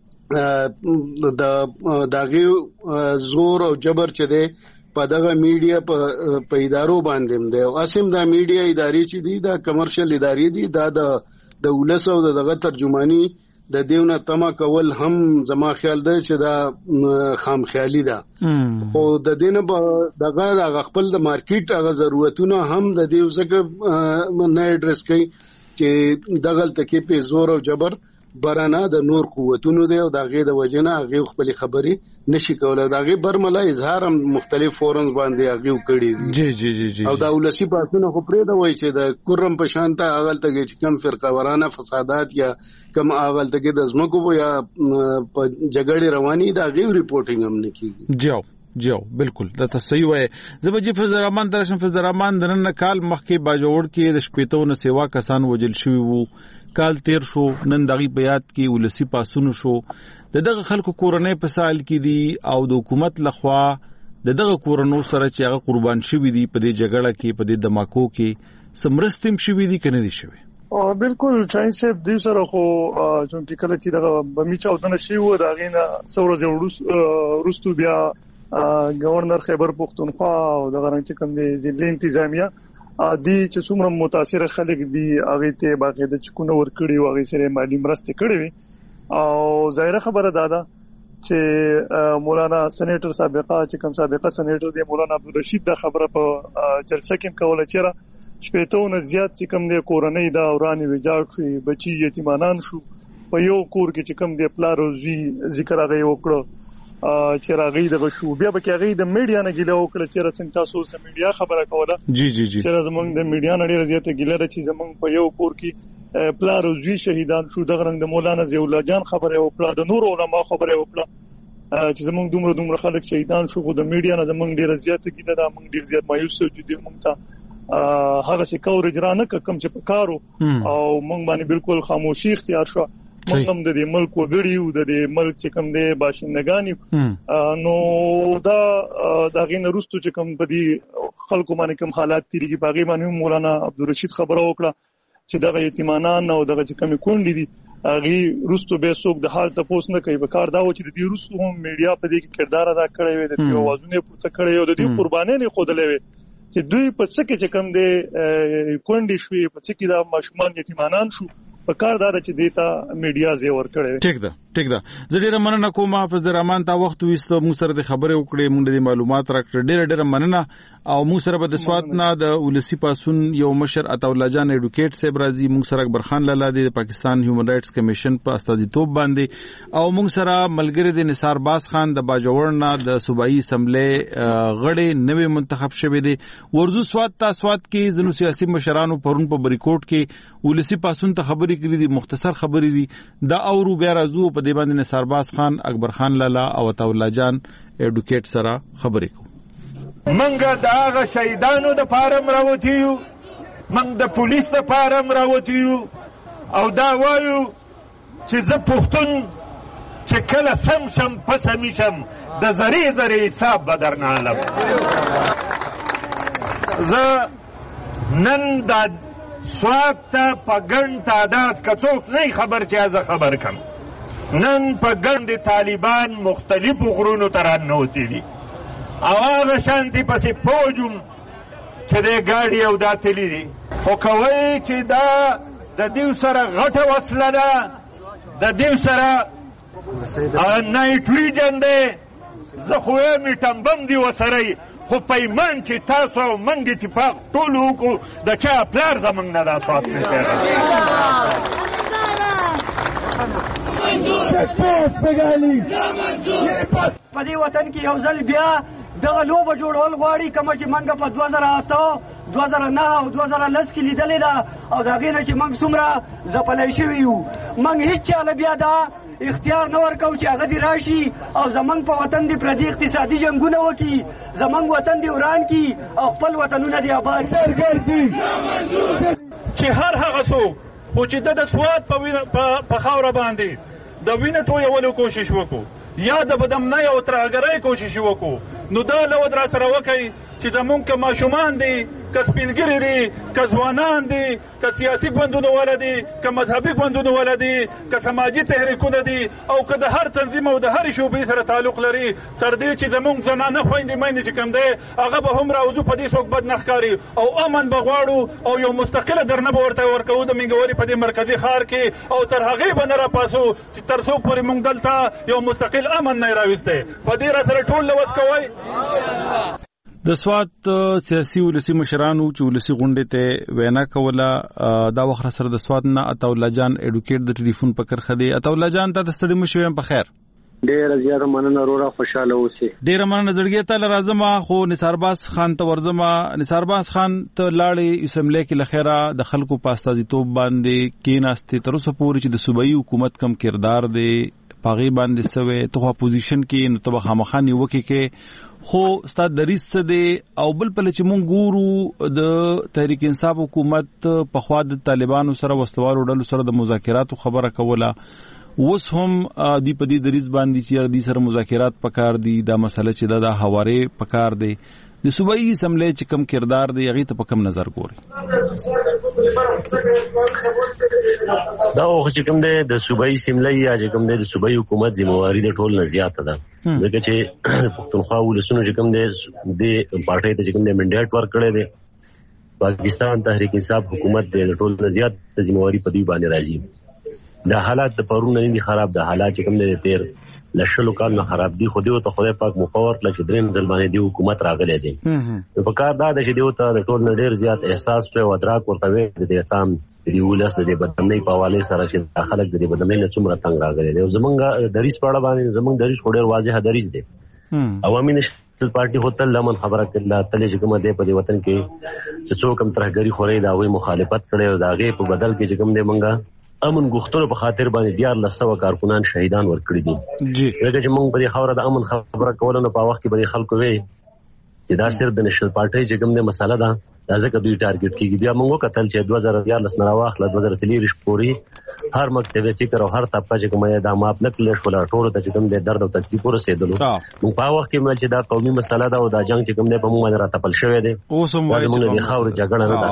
S10: د دغه زور او جبر چې دی په دغه میډیا په ادارو باندې دی او اسیم دا میډیا ادارې چې دي دا کمرشل ادارې دي دا د دولت او دغه ترجمانی د دیونه تما کول هم زما خیال دی چې دا خام خیالي ده او د دینه دغه د خپل د مارکیټ هغه ضرورتونه هم د دیو څخه نه اډرس کوي چې دغه تکي په زور او جبر برانه د نور قوتونو دی او دغه د وجنه هغه خپل خبري نشي کولای دغه برملا اظهار هم مختلف فورمز باندې هغه کړی دي
S1: جی جی جی جی
S10: او د ولسی پاسونه خو پرې دا وایي چې د کورم په شانته هغه ته چې کم فرقه ورانه فسادات یا کم هغه ته د زمکو یا په جګړې رواني دا غو ریپورتینګ هم نه کیږي.
S1: جاو جاو بالکل دا تصحیح وای. زبجی فضل الرحمن درشم فضل الرحمن درن کال مخکې باجوړ کې د شپېتو نه سیوا کسان وجل شوی وو کال تیر شو نن دغه بیات کې ولسی پاسونو شو د دغه خلکو کورنۍ په سال کې دي او د حکومت لخوا د دغه کورنو سره چې هغه قربان شوی دي په دې جګړه کې په دې دماکو کې سمرستم شوی دي کنه دي شوی.
S5: او بالکل چاین صاحب دې سره خو چې کله چې دغه بمی چاودنه شي و دا غینه څورځ ورستو بیا گورنر خیبر پختونخوا او دغه رنګ چې کوم دي ضلع انتظامیه ادي چې څومره متاثر خلک دي هغه ته باقاعده چکونه ور کړی او هغه سره مالی مرسته کړې وي او ظاهره خبره ده چې مولانا سېنیټر سابقه چې کوم سابقه سېنیټر دی مولانا عبدالرشید دا خبره په جلسه کې کوله چې شپېتو نه زیات چې کوم دی کورنۍ دا ورانه ویجاړ شي بچي یتیمانان شو په یو کور کې چې کوم دی پلار او زوی ذکر هغه وکړو چې راغی دغه شو بیا به کې هغه د میډیا نه ګیله وکړه چې راڅنګ تاسو سم میډیا خبره کوله
S1: جی جی جی
S5: چې زمونږ د میډیا نه ډیره زیاته ګیله ده چې زمونږ په یو کور کې پلار او زوی شهیدان شو دغه رنګ د مولانا ضیاء الله جان خبره وکړه د نور علما خبره وکړه چې زمونږ دومره دومره خلک شهیدان شو خو د میډیا نه زمونږ ډیره زیاته ګیله ده موږ ډیر زیات مایوس شو چې موږ ته هغه څه کورج را نه کوم چې پکارو او موږ باندې بالکل خاموشي اختیار شو موږ هم د دې ملک وګړي او د دې ملک چې کوم دی باشندگان نو دا دا غین روستو چې کوم په دې خلکو باندې کوم حالات تیریږي باغی باندې مولانا عبدالرشید خبره وکړه چې دغه یتیمانان او دغه چې کوم کونډې دي هغه روستو به څوک د حال تاسو نه کوي وکړ دا و چې د دې روستو هم میډیا په دې کې کردار ادا کړی وي د دې اوازونه پورته کړی او د دې قربانۍ نه خودلې وي چې دوی په څه کې چې کوم دی کونډې شوې په څه کې دا ماشومان یتیمانان شو په کار دا چې دیتا میډیا زی ور کړی.
S1: ټیک ده ټیک ده زه ډیره مننه کوم حافظ الرحمن تا وخت وېستو موږ سره د خبرې وکړې موږ د معلومات راکړه ډیره ډیره مننه او موږ سره به د سواد نه د ولسی پاسون یو مشر عطا الله جان اډوکیټ صاحب راځي موږ سره اکبر خان لالا د پاکستان هیومن رائټس کمیشن په استازیتوب باندې او موږ سره ملګری د نثار باز خان د باجوړ نه د صوبایي اسمبلی غړي نوې منتخب شوی دی ورزو سواد تا سواد کې زنو سیاسي مشرانو پرون په بریکوټ کې ولسی پاسون ته خبرې کړې دي مختصر خبرې دي دا اورو بیا راځو په دې باندې نثار باز خان اکبر خان لالا او عطا الله جان اډوکیټ سره خبرې کوو.
S11: منګه د هغه شهیدانو د فارم راوتیو منګ د پولیس د فارم راوتیو او دا وایو چې زه پښتون چې کله سم شم پسمی شم د زری زری حساب به درنه علم زه نن دا سواد ته په ګڼ تعداد که څوک نه خبر چې زه خبر کم نن په ګڼ د طالبان مختلفو غرونو ته راننوتي دي او هغه شانتې پسې پوجم چې دی ګاډي او دا تلي دي خو کوئ چې دا د دیو سره غټه وسله ده د دیو سره نایټریجن دی زه خو یم ټمبم دی ورسره خو پیمان چې تاسو او منګ اتفاق ټول وکړو د چا پلار زمونږ نه دا سوات
S12: په دې وطن کې یو ځل بیا دغه لوبه جوړول غواړي کومه چې منګه په دوه زره اته دوه زره نه او دوه زره لس کې لیدلې ده او د هغې نه چې موږ څومره ځپلی شوي یو. موږ هېڅ چاله بیا دا اختیار نه ورکوو چې هغه دې راشي او زموږ په وطن دې پردي اقتصادي جنګونه وکړي، زموږ وطن دې وران کړي او خپل وطنونه دې آباد کړي.
S13: چې هر هغه څوک خو چې د د سواد په خاوره باندې د وینې تویولو کوشش وکړو یا د بدامنۍ او ترهګرۍ کوشش وکړو، نو دا لود را سره وکړئ چې زمونږ که ماشومان دي، که سپینګري دي، که ځوانان دي، که سیاسي ګوندونه والا دي، که مذهبي ګوندونه والا دي، که سماجي تحریکونه دي او که د هر تنظیم او د هرې شعبې سره تعلق لري، تر دې چې زمونږ زنانه خویندې میندې چې کوم دی هغه به هم راوځو، په دې څوک بد نه ښکاري او امن به غواړو او یو مستقله درنه به ورته ورکوو د مینګوري په دې مرکزي ښار کې، او تر هغې به نه راپاسو چې تر څو پورې موږ دلته یو مستقل امن نه راوستی. په دې را سره ټول لوس کوئ.
S1: د سواد سیاسي ولسی مشرانو چې ولسی غونډې ته وینا کوله دا وخت سره د سواد نه عطاالله جان اډوکیټ د ټلیفون په کرخه دی. عطاالله جان ته ستړي مشوم په خیر.
S14: ډېر زیاته مننه وروره، خوشاله اوسئ.
S1: ډېر مننه زړګي ته راځم. خو نثارباز خان ته ورځم. نثارباز خان ته لاړې اسمبلی کې لخيره د خلکو په استازیتوب باندې کېناستې، تر اوسه پورې چې د صوبایي حکومت کم کردار دی پاغي باندې سوي ته اپوزیشن کې نو ته خامخاني وکي کې خو ستاد دریس څه دی او بل په چې مونږ ګورو د تحریک انصاف حکومت په خوا د طالبانو سره وسلوالو ډلو سره د مذاکراتو خبره کوله، اوس هم دی په دې دریس باندې چې د سره مذاکرات پکار دي، دا مسله چې دا د حواله پکار دی، د صوبایي اسمبلی چې کم کردار دی هغه ته په کم نظر ګوري.
S7: دا او چې کوم دی د صوبایي اسمبلی یا چې کوم دی د صوبایي حکومت ذمہواری د ټول نه زیاته ده، ځکه چې پښتونخوا ولسونو چې کوم دی د پارټۍ ته چې کوم دی منډیټ ورکړی دی، پاکستان تحریک انصاف حکومت د ټول نه زیات ذمہواری په دې باندې راځي. دا حالات د پرون نه دي خراب، د حالات چې کوم دی تیر لشلو کال نه خراب دي، خو دیو ته خدای پاک مقور کړ چې دریم ځل باندې دی حکومت راغلی دی. په کار دا چې دیو ته د ټول نه ډیر زیات احساس او ادراک ورته وي د دې تام دی ولس د بدامنۍ په حواله سره چې خلک د بدامنۍ نه څومره تنگ راغلي دي. زمونږ دریس په اړه باندې زمونږ دریس ډیر واضح دریس دی. عوامي نشنل پارټي هوتل لمن خبره کړه تل چې کوم دی په دې وطن کې چې څوک هم ترهګری خوري دا وی مخالفت کړي او دا غي په بدل کې چې کوم دی مونږه امن غوښتلو په خاطر باندې دیار لسو کارکونان شهیدان ورکړي دي.
S1: جی
S7: دغه چې موږ په دې خبره د امن خبره کول نه په وخت کې به خلکو وي چې دا صرف د نشنل پارټي چې کوم د مسله ده دا ځکه دوی ټارګټ کیږي. بیا موږ وکتل چې دوه زره دیارلس نه راوخله دوه زره څلور پورې هر مکتب فکر او هر طبقه چې کومه دا ماپ نکړل شو لا ټول ته چې کوم د درد او تکلیف ورسېدلو موږ په وخت کې مل چې دا قومي مسله ده او دا جنگ چې کوم د په موږ باندې راتپل شوی دی
S1: اوس هم وایي
S7: چې موږ د خاور جګړه نه ده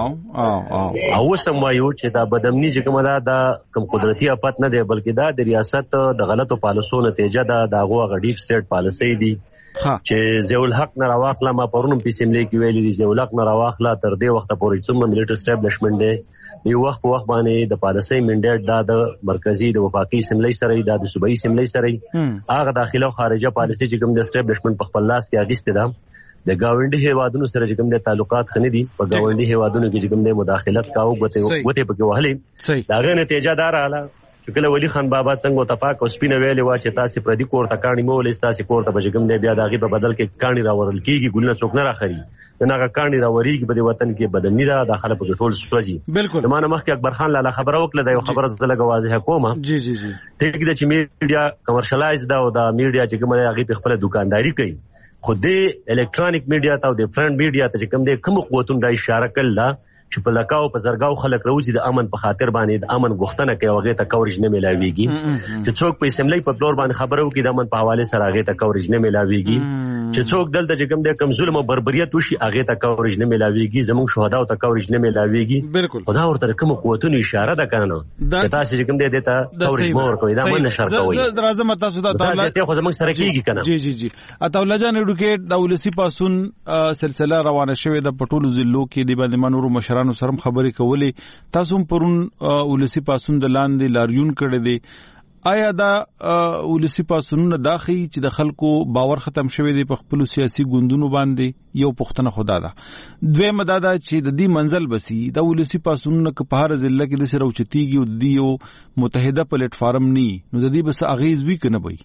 S7: او اوس هم وایو چې دا بدامنۍ چې کوم دا د کوم قدرتي افات نه دی بلکې دا د ریاست د غلطو پالیسو نتیجه ده دا غوغه ډیپ سټ پالیسي دي چې زیول حق نه راواخله. ما پرونم په سیملې کې ویلي دي زیول حق نه راواخله تر دې وخت پورې څومره ملټری اسټابلیشمنت دی دی وخت په وخت باندې د پالیسي منډیټ دا د مرکزی د وفاقي سیملې سره دا د صوبایي سیملې سره هغه داخله او خارجه پالیسي چې کوم د اسټابلیشمنت په خپل لاس کې اغیسته ده د گاونډي هیوادونو سره چې کوم د تعلقات خني دي په گاونډي هیوادونو کې چې کوم د مداخلت کاوه وته وته پکې وهلې دا غو نتیجه دار اعلی کله ولی خان بابا څنګه وتفاق او سپینه ویلې وا چې تاسو پردي کور ته کاڼي مولې تاسو کور ته بجګم دی بیا داغي په بدل کې کاڼي راورل کیږي ګلنه څوک نه راخري ناګه کاڼي راوريږي په وطن کې بدلنی را داخله په ټول سوځي.
S1: بالکل
S7: زمانه مخکې اکبر خان لاله خبره وکړه دا یو خبره زله واضحه کومه
S1: جی جی جی
S7: ټیک ده چې میډیا کمرشلایز دا او دا میډیا چې کومه هغه په خپل دکانداری کوي خو دې الکترونیک میډیا ته او د فرند میډیا ته چې کوم دې کوم قوتونه د اشاره کړل چې په لکاو په زرګاو خلک راوځي د امن په خاطر باندې د امن غوښتنه کوي هغه ته کورج نه ملاويږي چې څوک په اسمبلی په فلور باندې خبرو کې د امن په حواله سره هغه ته کورج نه ملاويږي چې څوک دلته چې کوم د کم ظلم او بربریت وشي هغه ته کورج نه ملاويږي زموږ شهدا او ته کورج نه ملاويږي.
S1: بالکل
S7: خدا ورته کوم قوتونه اشاره ده کنه تاسو چې کوم دې ته کورج مور کوي دا من نشر کوي
S1: راځم تاسو ته تعالی
S7: ته خو زموږ سره کیږي کنه.
S1: جی جی جی عطاالله جان اډوکیټ د ولسی پاسون سلسله روانه شوې د پټولو ضلعو کې د باندې منورو مشرانو سره خبرې کولی تاسو پرون ولسی پاسون د لاندې لاریون کړی دی آیا دا ولسی پاسونونه داخلي چې د خلکو باور ختم شوی دی په خپل سیاسي ګوندونو باندې یو پښتنه خدا ده دویمه دا ده چې د دې منزل بسی د ولسی پاسونونه په هر ضلع کې د سره اوچتیږي او د یو متحده پلیټ فارم ني نو د دې بس اغیز وی کنه وي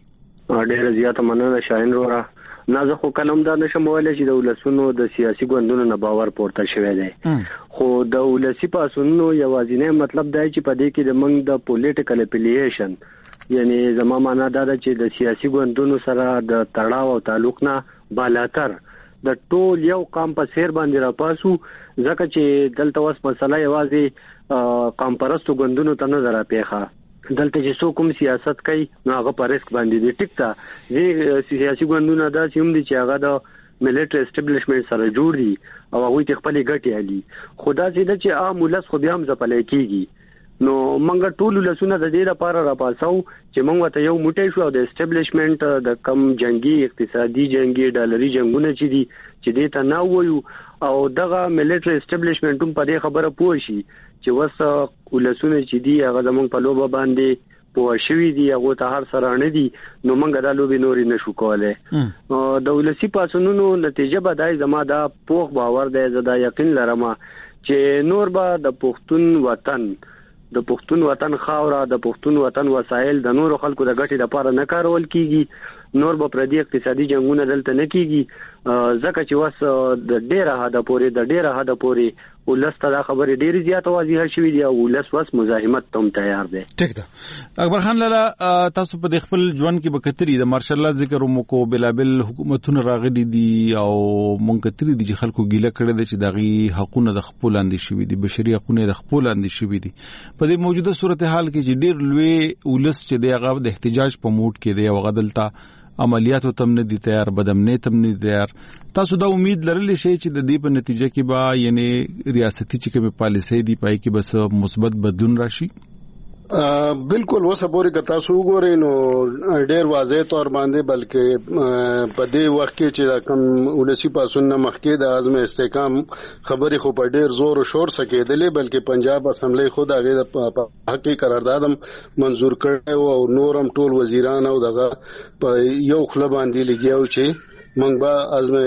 S14: ډېر زیاته مننه شاهین وروره. نه زه خو کلم دا نشم ویلی چې د ولسونو د سیاسي ګوندونو نه باور پورته شوی دی، خو د ولسي پاڅونونو یوازینی مطلب دی چې په دې کې د موږ د پولیټیکل اپیلیشن، یعنی زما معنا دا ده چې د سیاسي ګوندونو سره د تړاو او تعلق نه بالاتر د ټول یو قام په سیر باندې را پاسو، ځکه چې دلته اوس مسله یوازې قام پرستو ګوندونو ته نه ده راپېښه، دلته چې څوک کوم سیاست کوي نو هغه په ریسک باندې دی. ټیک ده دې سیاسي ګوندونه داسې هم دي چې هغه د ملیټري اسټابلیشمنټ سره جوړ دي او هغوی ته خپلې ګټې هلي، خو داسې ده چې عام ولس خو بیا هم ځپلی کېږي. نو موږ ټول ولسونه د دې لپاره راپاسو چې موږ ته یو موټی شو او د اسټابلیشمنټ د کم جنگي اقتصادي جنگي ډالري جنگونه چې دي چې دې ته نه وایو او دغه ملیټري اسټابلیشمنټ هم په دې خبره پوه شي چې وسه ولسونه چې دي هغه زموږ په لوبه باندې پوه شوي دي، هغه ته هر سره نه دي، نو موږ دا لوبې نورې نشو کولای. د ولسي پاڅونونو نتیجه به دا زما دا پوخ باور دی، زه دا یقین لرم چې نور به د پښتون وطن د پښتون وطن خاوره د پښتون وطن وسایل د نورو خلکو د ګټې لپاره نه کارول کیږي، نور به پردي اقتصادي جنگونه دلته نه کیږي، ځکه چې وس د ډیره حد پورې د ډیره حد پورې ولس ته دا خبرې ډېرې زیاته واضحه شوې دي او ولس وس مزاحمت ته هم تیار دی.
S1: ټیک ده اکبر خان لالا، تاسو په خپل ژوند کې به کتري د مارشل الله ذکر مو کو بلابل حکومتونه راغلي دي او مونږ کتري دي چې خلکو ګیله کړي دي چې دغه حقوقونه د خپل اندې شوي دي، بشري حقوقونه د خپل اندې شوي دي. په دې موجوده صورتحال کې چې ډېر لوی ولس چې دی هغه د احتجاج په موډ کې دی او غدلته عملیاتو تم نه دي تیار، بدامنۍ تم نه دي تیار، تاسو دا امید لرلی شئ چې د دې په نتیجه کې به یعنی ریاستي چې کومه پالیسي دی پای کې بس مثبت بدلون راشي؟
S10: بالکل وسه پورې که تاسو وګورئ نو ډېر واضح تور باندې بلکې په دې وخت کې چې کوم ولسی پاسون نه مخکې د عزم استحکام خبرې خو په ډېر زور او شور سره کېدلې، بلکې پنجاب اسمبلی خود هغه د حقي قرارداد منزور کړو او نورم ټول وزیران او دغه په یو خله باندې لګیاو چې موږ به عزم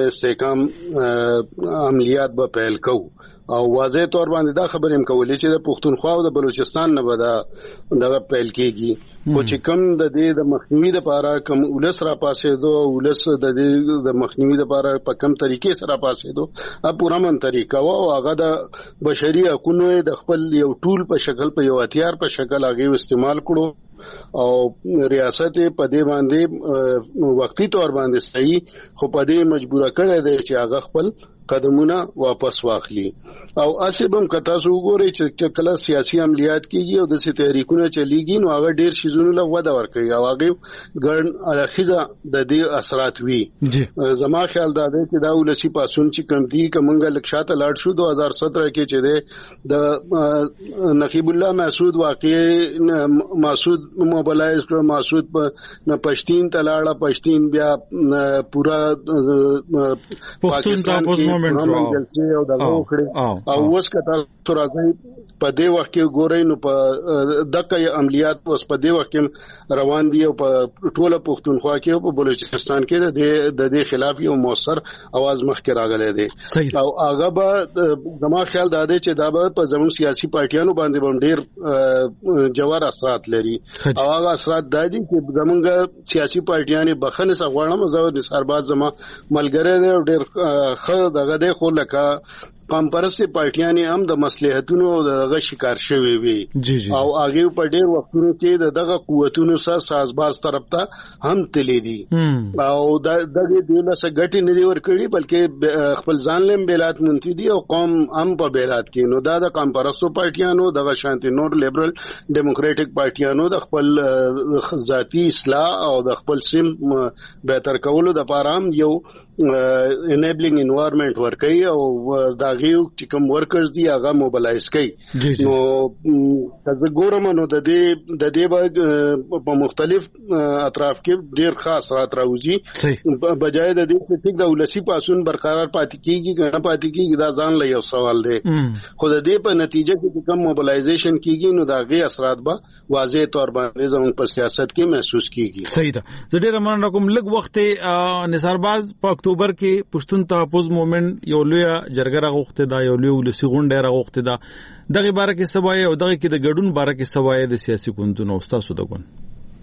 S10: استحکام عملیات به پیل کوو او واضح تور باندې دا خبرې هم کولې چې د پښتونخوا او د بلوچستان نه به دا دغه پیل کېږي، خو چې کوم د دې د مخنیوي لپاره کوم ولس را پاسېدو ولس د دې د مخنیوي لپاره په کوم طریقې سره پاسېدو ا پوره من طریقه او هغه د بشري حقوقو د خپل یو ټول په شکل په یو هتیار په شکل هغه استعمال کړو او ریاست په دې باندې وقتی تور باندې صحیح خو په دې مجبور کړی دی چې هغه خپل قدمونه واپس واخلي. او اسبم کتا سو وګوري چې کله سیاسي عملیات کیږي او د سي تحریکونه چلیږي نو هغه ډیر شیزونه له ودا ورکوي او هغه ګرن اخیزه د دې اثرات وی. زما خیال دا دی چې دا ولسی پاسون چې کم دي کومګه لکشاته لاړ شو دو هزار سترہ کې چې د نقیب الله مسعود واقع مسعود موبلایز کړ، مسعود په پښتین تلاړه پښتین بیا پورا پاکستان کې او دغه وکړي او اوس کته راځي په دې وخت کې ګورئ نو په دغه عملیات اوس په دې وخت کې روان دي او په ټوله پښتونخوا کې او په بلوچستان کې د د دې خلاف یو موثر आवाज مخکې راغلی دی او هغه به زما خیال دا دی چې دا به په زموږ سیاسي پارټیانو باندې هم ډېر جوار اثرات لري او هغه اثرات دا دي چې زموږ سیاسي پارټیانې بخنه سغواړم زو د سرباز زما ملګری دی ډېر خه دغه دی خو لکه قام پرستی پارټیانې هم د مصلحتونو دغه شکار شوي وي او هغه په ډېر وختونو کې د دغه قوتونو سره سازباز طرف ته هم تللی دي او د دغه دولسه ګټي نه دی ورکړي بلکې خپل ځان لم بیلات منتی دي او قوم هم په بیلات کې نو دا د قام پرستو پارټیانو دغه شانتي نور لیبرل ډیموکراټک پارټیانو د خپل ذاتی اصلاح او د خپل سیم بهتر کولو د لپاره هم یو enabling environment ورکي او دا غيو چې کوم ورکرز دي هغه موبلایز کوي نو تاسو ګورم نو د دې د دې په مختلف اطراف کې ډیر خاص رات راوځي بجای د دې چې ټیک د ولسی پاسون برقرار پاتې کیږي کنه پاتې کیږي دا ځان له یو سوال دی خو د دې په نتیجه کې کوم موبلایزیشن کیږي نو دا غي اثرات به واضح تور باندې زموږ په سیاست کې محسوس کیږي.
S1: صحیح ده. زه ډیر مننه کوم لږ وخت نثارباز په اکتوبر کې پښتون تحفظ موومېنټ یو لوی جرګه راغوخته دا یو لوی ولسی غونډه راغوخته دا دغه باره کې سوای او دغه کې د ګډون باره کې سوای د سیاسي ګوندونو استادو دغون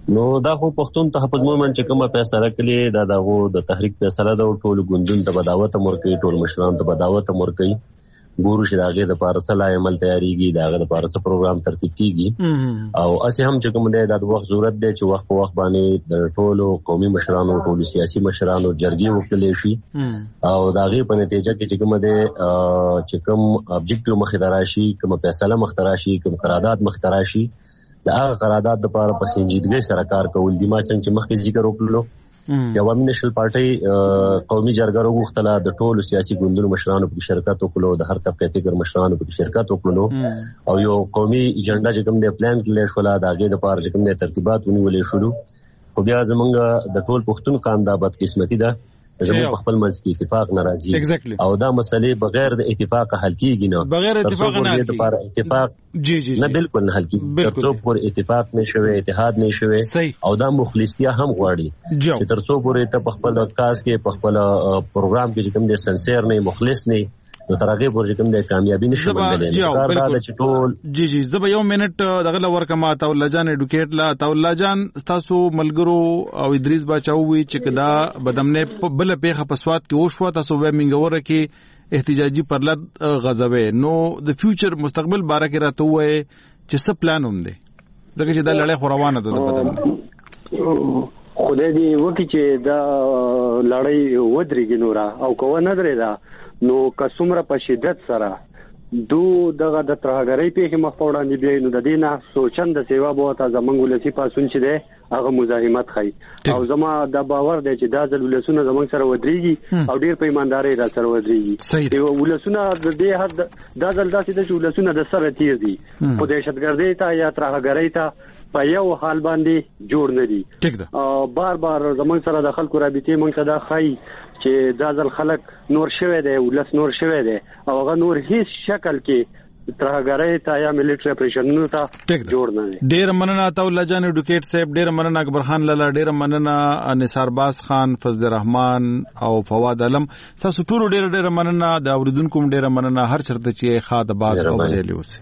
S7: نو دا خو پښتون تحفظ مومن چې کومه فیصله کړي دا دغه د تحریک فیصله دا ټول ګوندون ته بداوت مرکې ټول مشران ته بداوت مرکې ګورو چې داغه د پارڅه لای عمل تیاریږي داغه د پارڅه پروګرام ترتیب کیږي او اسه هم چې کوم د وخت ضرورت دی چې وخت په وخت باندې د ټولو قومي مشرانو ټولو سیاسي مشرانو جرګې وکړي شي او داغه په نتیجه کې چې کوم د چې کوم ابجیکټیو مخدراشي کوم فیصله مخدراشي کوم قرارداد مخدراشي دا قرارداد د لپاره په سنجیدګۍ سره کار کول دي ما څنګه مخکې ذکر وکړو د عوامي نېشنل پارټي قومي جرګه وغوښتله د ټولو سیاسي ګوندونو مشرانو په شرکت وکړو د هر طبقه فکر مشرانو په شرکت وکړو او یو قومي ایجنډا چې کوم د پلان کې شولا د هغه لپاره چې کوم د ترتیبات ونیولې شروع خو بیا زمونږ د ټول پښتون قام د بدقسمتي ده زموږ په خپل منځ کې اتفاق ناراضي
S1: exactly.
S7: او دا مسلې بغیر د اتفاق حل کیږي نه
S1: بغیر اتفاق نه حل
S7: کیږي اتفاق جی جی نه بالکل نه حل کیږي ترڅو پر اتفاق نشوي اتحاد نشوي او دا مخلصتیا هم غواړي چې ترڅو پورې ته په خپل کاس کې په خپل پروګرام کې کوم د سنسر نه مخلص نه نو ترغه پورې کوم د کامیابی نشو باندې کار دا چې ټول
S1: جی جی زب یو منټ دغه لور کما تا الله جان اډوکیټ لا تا الله جان تاسو ملګرو او ادریس بچاوي چې کدا بدمنه بل پیخه پسوات کې وشو تاسو به منګوره کې احتجاجي پرلط غزوي نو د فیوچر مستقبل باره کې راته وای چې څه پلان هم دي دغه چې د لړۍ خوروانه ده د بدمنه
S14: خدای دې وکړي چې دا لړۍ ودرېږي نورا او کو نه درې دا نو کڅومره په شدت سره دو دغه د ترهګرۍ په مخ وړاندې بیا نو د دینه سوچن د سیوا بوته زمنګ ولسی پاسون چې ده هغه مزاحمت خای او زما د باور دی چې دا ځل ولسونه زمنګ سره ودرېږي او ډیر په ایمانداري را سره ودرېږي یو ولسونه د دې حد دا ځل داسې د ولسونه د سره تیر دي په دهشتګردۍ ته یا ترهګرۍ ته په یو حال باندې جوړ نه دي او بار بار زمنګ سره د خلکو رابطې مونږ ته دا خای چې ځازل خلک نور شوه دی ولس نور شوه دی او هغه نور هیڅ شکل کې ترهګرۍ ته یا ملټری اپریشنونو ته جوړ نه دی.
S1: ډیر مننه تا الله جان اډوکیټ صاحب ډیر مننه اکبر خان لاله ډیر مننه نثار باز خان فضل الرحمن او فواد علم تاسو ټول ډیر ډیر مننه د اوریدونکو ډیر مننه هر چرته چې خاطر بعد او بدلی اوسه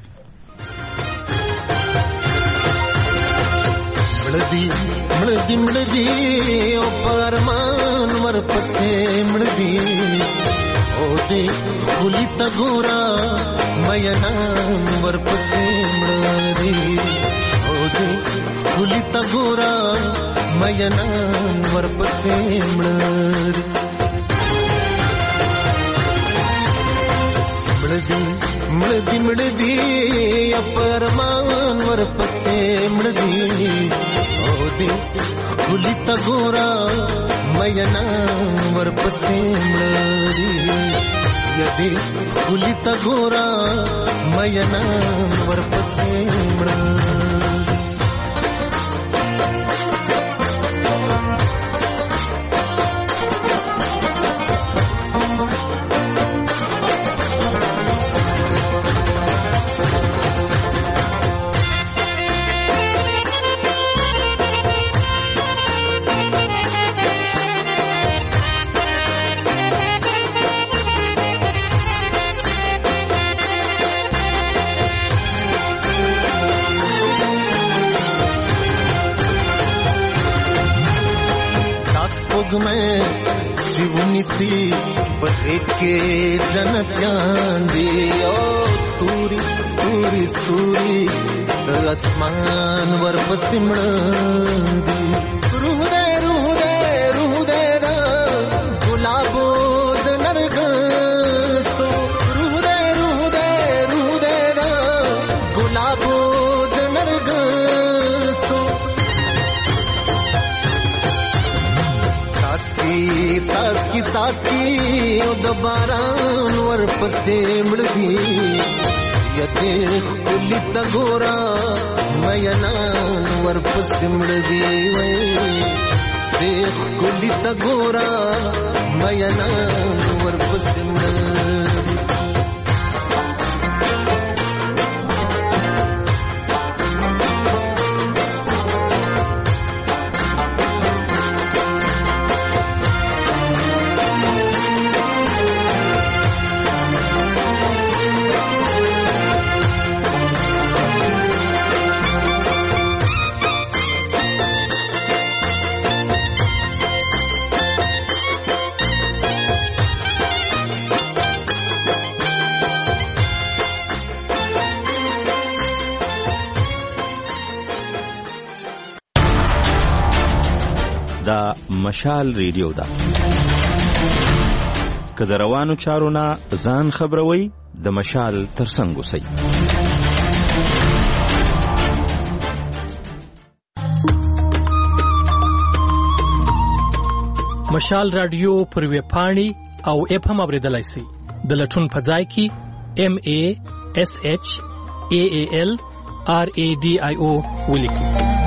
S9: مړدي مړدي مړدي او پرمان ور پسې مړدي او دې خولي تا ګورا مېنا ور پسې مړدي او دې خولي تا ګورا مېنا ور پسې مړدي مړدي مړدي مړدي او پرمان ور پسې مړدي خلی تا ګورا مېنا ور پسې مړدي یدې خلی تا ګورا مېنا ور پسې مړدي में जीवनी सी बहे के जन्नत जांदी ओ स्तूरी स्तूरी स्तूरी आसमान वर पसिमड़ी रूह दे रूह दे रूह दे दा गुलाबो द नरग सो रूह दे रूह दे रूह दे दा गुलाबो द नरग सो तास्की तास्की द बारान वर पसे मड़दी यते खुली त गोरा मयना वर पसे मड़दी देख खुली त गोरा मयना वर पसे मड़दी
S15: مشال ریډیو ده. که د روانو چارو نه ځان خبروي د مشال ترڅنګ اوسئ.
S16: مشال رادیو پر ویب پاڼې او اپ هم اوریدلای شئ. د لټون په ځای کې M A S H A A L R A D I O ولیکئ.